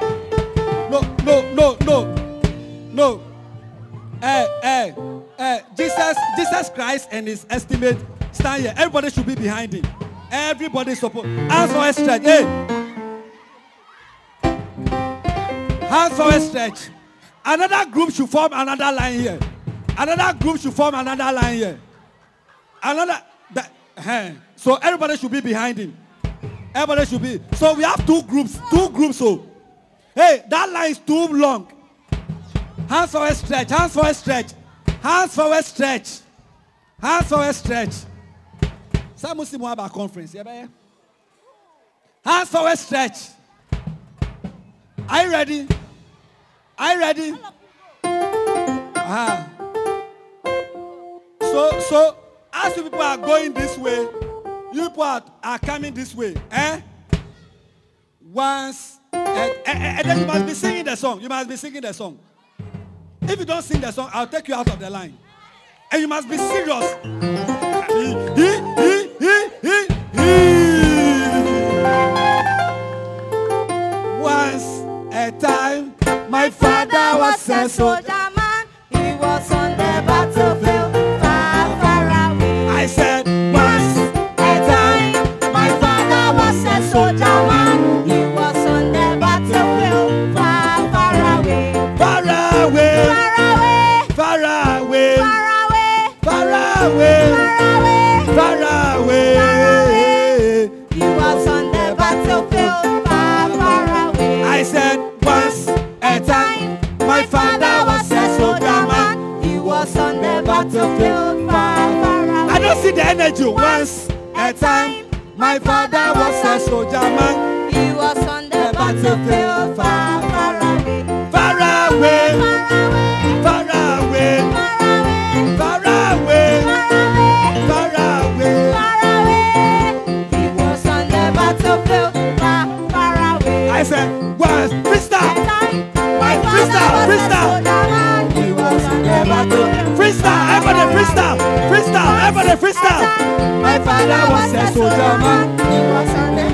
No. Jesus Christ and his estimate stand here. Everybody should be behind him. Everybody support. Hands for a stretch. Hey. Hands for a stretch. Another group should form another line here. Another group should form another line here. So everybody should be behind him. Everybody should be. So we have two groups. So, hey, that line is too long. Hands for a stretch. Hands for a stretch. Hands for a stretch. Hands for a stretch. Some Muslim about conference. Hands for a stretch. Are you ready? Are you ready? So as you people are going this way, you people are coming this way. Once, and then you must be singing the song. You must be singing the song. If you don't sing the song, I'll take you out of the line. And you must be serious. Once a time, my father was a soldier man. He was on the battlefield, far, far away. I said, once A time, my father was a soldier man. He was on the battlefield, far, far away. far away, Far away, far away, far far away, away, far away. far away. He was on the battlefield, far, far away. I said, once a time, my father was a soldier man. He was on the battlefield, far, far away. I don't see the energy. Once a time, my father was a soldier man. He was on the battlefield, far, far away. Far away, Far away, far away, far far away, away. far away. He was on the battlefield, far, far away. I said, once, freestyle, My freestyle, father was a freestyle. soldier man. He was on the battlefield, freestyle, everybody freestyle, everybody freestyle. My father was a soldier man. He was on the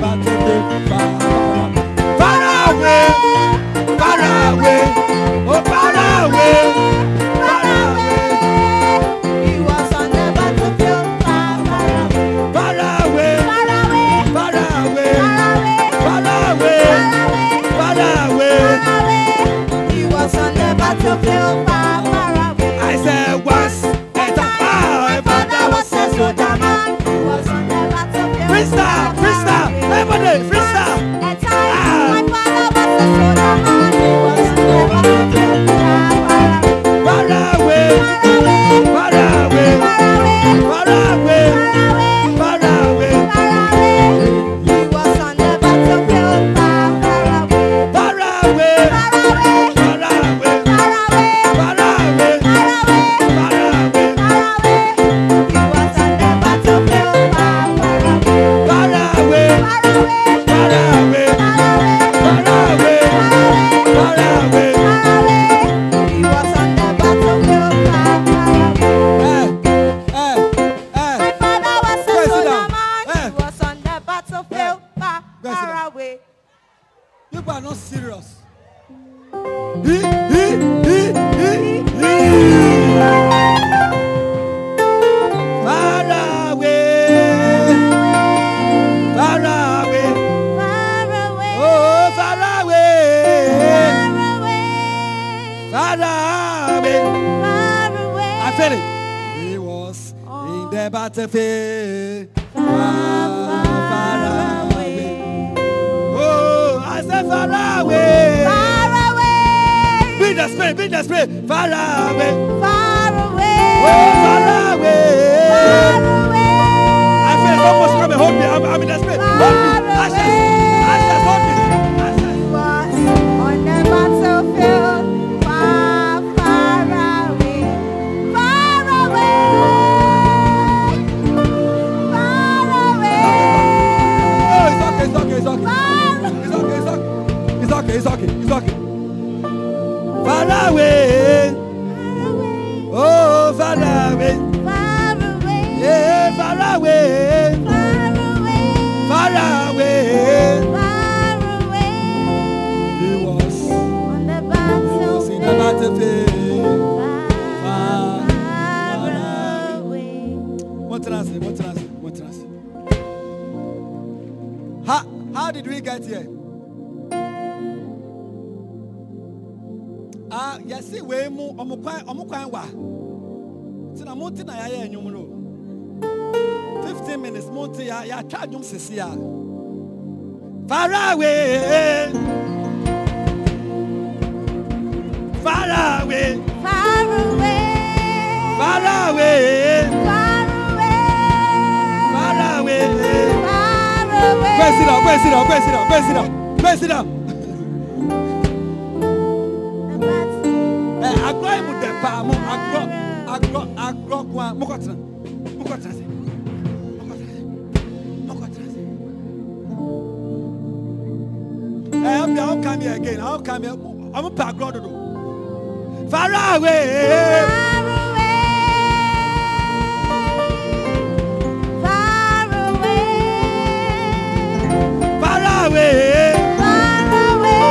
Far away, far away, oh far away, far away, He was on the battlefield, far, far away. far away, Far away, far away, far away, far away, far away. He was on the battlefield, far, far away. I said once, and a My father was a soldier man. He was on the battlefield. freestyle, everybody freestyle. My father was a soldier man. He was on the battlefield. Far away, far away, far away, far away, He was on the battlefield. far away, far away, far away, far away, far away. He was on the battlefield. Far away, far away, far away, far away. He was on the battlefield. My father was a Go and sit soldier down. man. He was on the battlefield. Go and sit Far down. away. You are not serious. Far away, far away, Far away. oh far away, Far away. far away. Far away. I feel it. He was in the battlefield, far away. Oh, I said far away. Far away. Beat the spirit, far away. Far away. Oh, far away. Far away. I feel it almost coming. Hold me. I'm in the spirit. Hold me. Ashes, hold me. Ashes. Was on the battlefield. Far, far away. Far away. Far away. Oh, it's okay. It's okay. Far away. How did we get here? Yes, we mu omukwan wa. Tina monti na ya enyum no. 15 minutes monti ya twa dwom sesi a. Far away. Far away. Far away. Far away. Far away. Far away. Far away. Go sit down, go sit down, go sit down, go sit down. Go sit down. Agro mu de pa mo agro kwa mo kotra se. I'll come here again. I'll come here. I'm a pack road. Far away. Far away. Far away. Far away.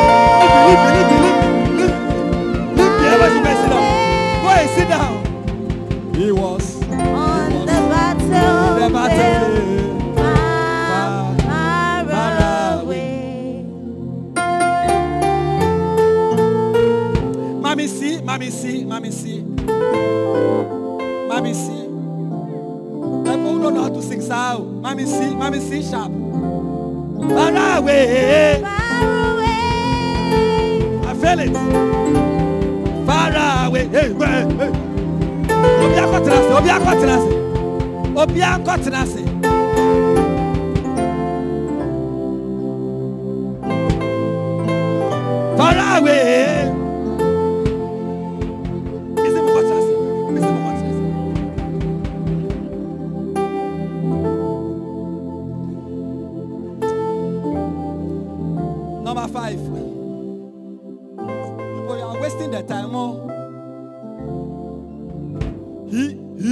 Go and sit down. He was On the battlefield. Far away. Mommy see. People don't know how to sing sound. Mommy see sharp. Far away. Far away. I feel it. Far away. Hey. Obiako tenase. Far away. Number 5. You are wasting the time. He.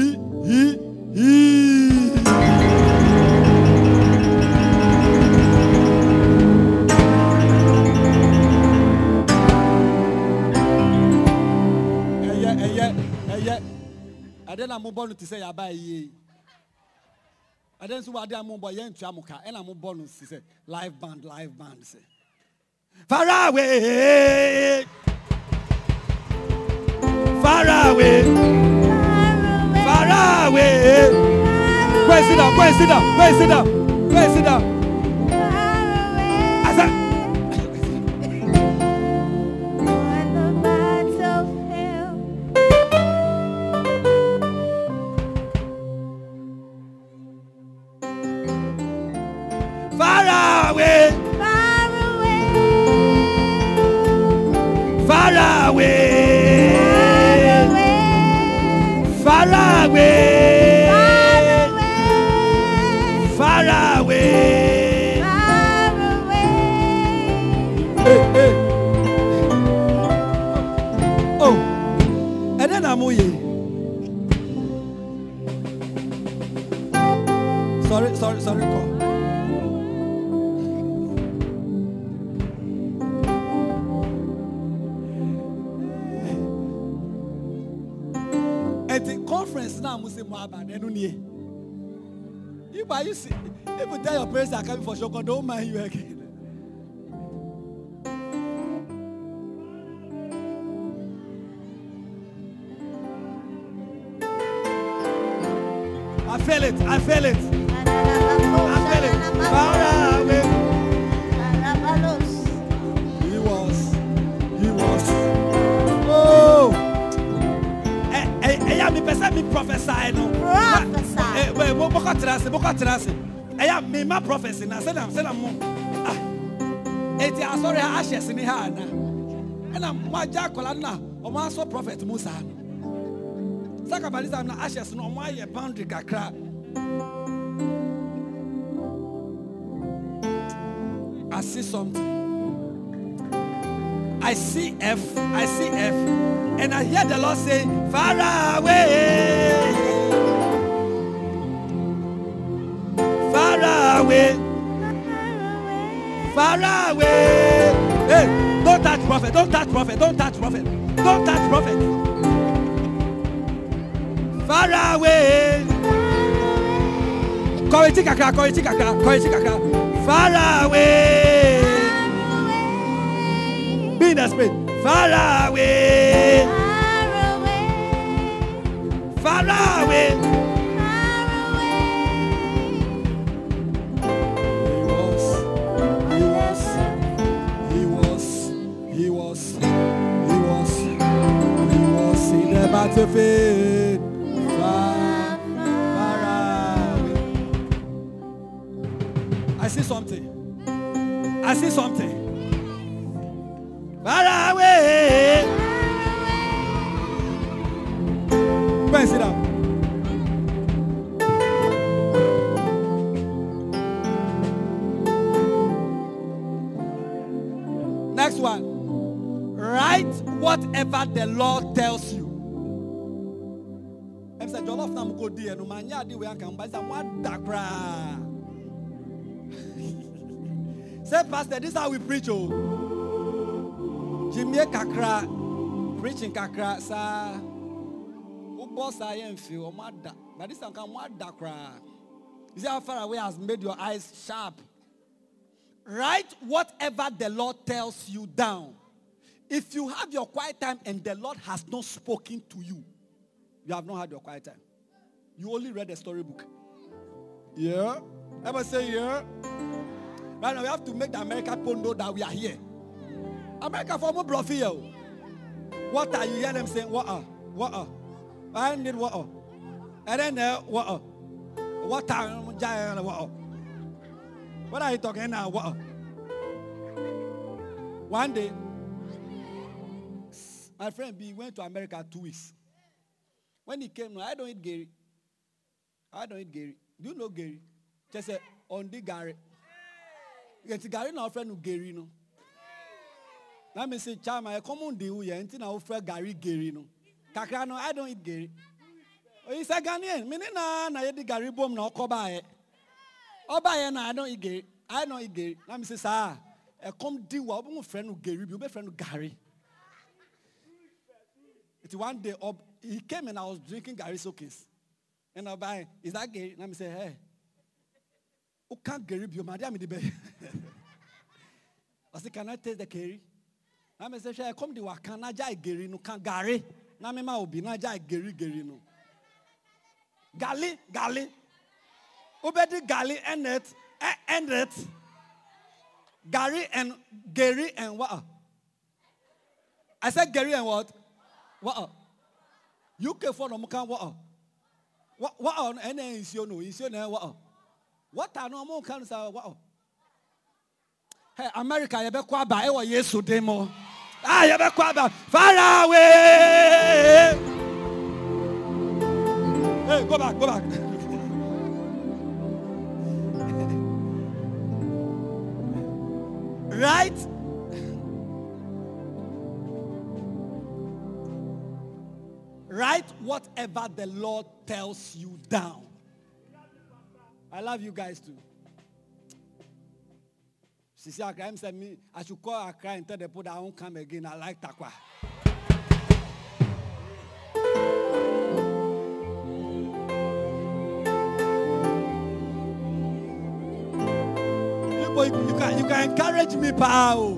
I didn't move on to say I buy ye. I didn't see what I am by Yen Chamuka, and I'm bonus to say live band. Say far away. Far away. Far away. Go and sit down. I said, far away. Far away. Far away. Far away. Hey. Oh, and then I'm Sorry, call. At the conference now, Muslim Moabad, and you see, if you tell your parents are coming for Shoko, don't mind you again. I feel it. Far away. He was. Oh. Me person me prophesy no. Prophesy. Bokatrase. Me ma prophecy na say am mo. Eti asori ashes ni ha na. E na mo aja kola na o ma so prophet Musa. Saka baliza na ashes no o ma ye boundary kakra. I see something. I see F, and I hear the Lord say, far away, far away, far away. Hey, don't touch prophet. Far away, Koriti kakra. Far away. Be in the spirit. Far away. Far away. He was in the battlefield. Far away. I see something. Far away. Go and sit down. Next one. Write whatever the Lord tells you. I'm saying, Jollof na muko di enu manya di we anka mbasa mwa dakra. Say, Pastor, this is how we preach. Oh, Jimmy kakra, preaching kakra sa. Uboss I am feel mada, but this anka mwa dakra. You see how far away has made your eyes sharp. Write whatever the Lord tells you down. If you have your quiet time and the Lord has not spoken to you, you have not had your quiet time. You only read a storybook. Yeah? Ever say yeah? Right now we have to make the American people know that we are here. America for more bluff here. What are you hear them saying? What? I need what? And then what? What time? What are you talking now? What? One day, my friend B went to America 2 weeks. When he came, I don't eat Gary. Do you know Gary? Just say on the Gary. Get Gary now friend with Gary no. Let me say, Chama, I come on the way until now friend Gary no. Kakra no, I don't eat Gary. Oh, he said Ghanaian. Me na eat Gary bomb na okoba. Oba na I don't eat Gary. Let me say, sir, I come deal with my friend with Gary. You be friend with Gary. It's one day he came and I was drinking Gary Sokis. And I buy, is that Gary? Let me say, hey. Who can't Gary be? My dear, me the best. I said, can I taste the Gary? Let me say, I come to work. Can I jai Gary? No, can Gary? Na me ma obi na jai Gary no. Gali. Obedi Gali and it. Gary and what? I said Gary and what? What? UK for no can what? What on any is no what? What are no more can say what? Hey, America, you be kwa ba e wo Yesu demo. You be kwa ba far away. Hey, go back. Right? Write whatever the Lord tells you down. I love you guys too. She said, I should call Accra and tell the people that I won't come again. I like Takwa. You can encourage me, pal.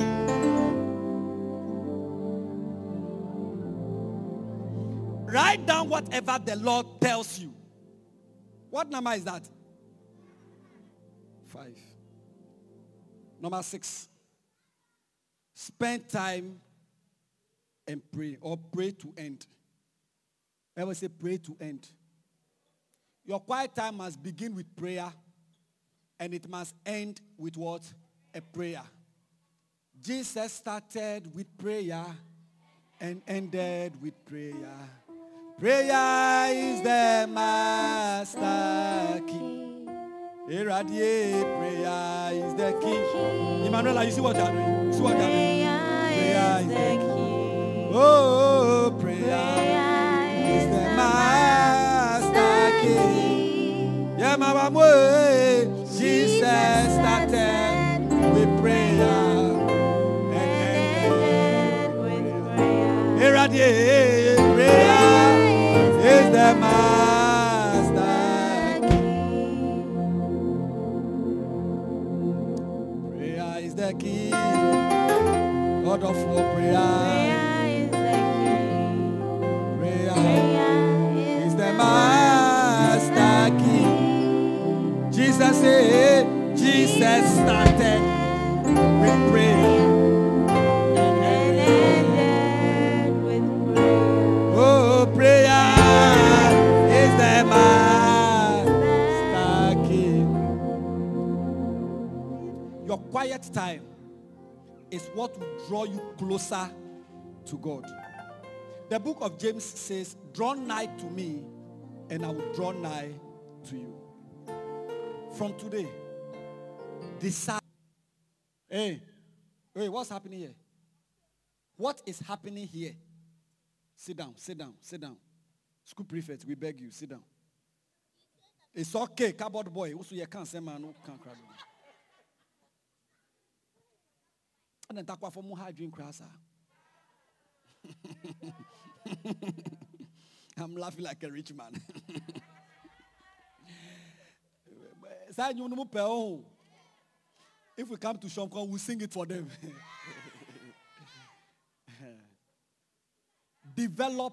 Write down whatever the Lord tells you. What number is that? 5. Number 6. Spend time and pray, or pray to end. Ever say pray to end? Your quiet time must begin with prayer, and it must end with what? A prayer. Jesus started with prayer and ended with prayer. Prayer is the master key. Irradiate, prayer is the key. Emmanuel, you see what you're doing? You see what you're doing? Prayer is the key. Oh, prayer is the master key. Yeah, Mama, Jesus started with prayer and ended with prayer. Irradiate, prayer is the master key. Say, Jesus started with prayer. Oh, prayer is the master key. Your quiet time is what will draw you closer to God. The book of James says, draw nigh to me and I will draw nigh to you. From today, decide. Hey, what's happening here? What is happening here? Sit down. School prefect, we beg you, sit down. It's okay, cupboard boy. Also, you can't say man, can't cry. And then talk for more hard drink crasser. I'm laughing like a rich man. If we come to Shomkon, we'll sing it for them. Develop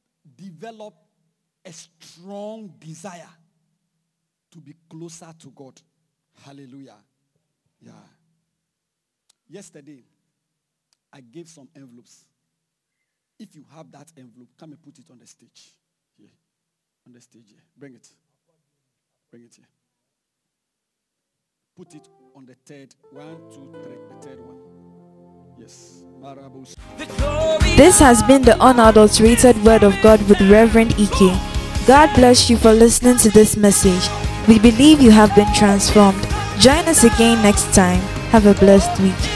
a strong desire to be closer to God. Hallelujah. Yeah. Yesterday, I gave some envelopes. If you have that envelope, come and put it on the stage. Here. On the stage here. Bring it. Bring it here. Put it on the third. 1, 2, 3. The third one. Yes. This has been the unadulterated Word of God with Reverend Ike. God bless you for listening to this message. We believe you have been transformed. Join us again next time. Have a blessed week.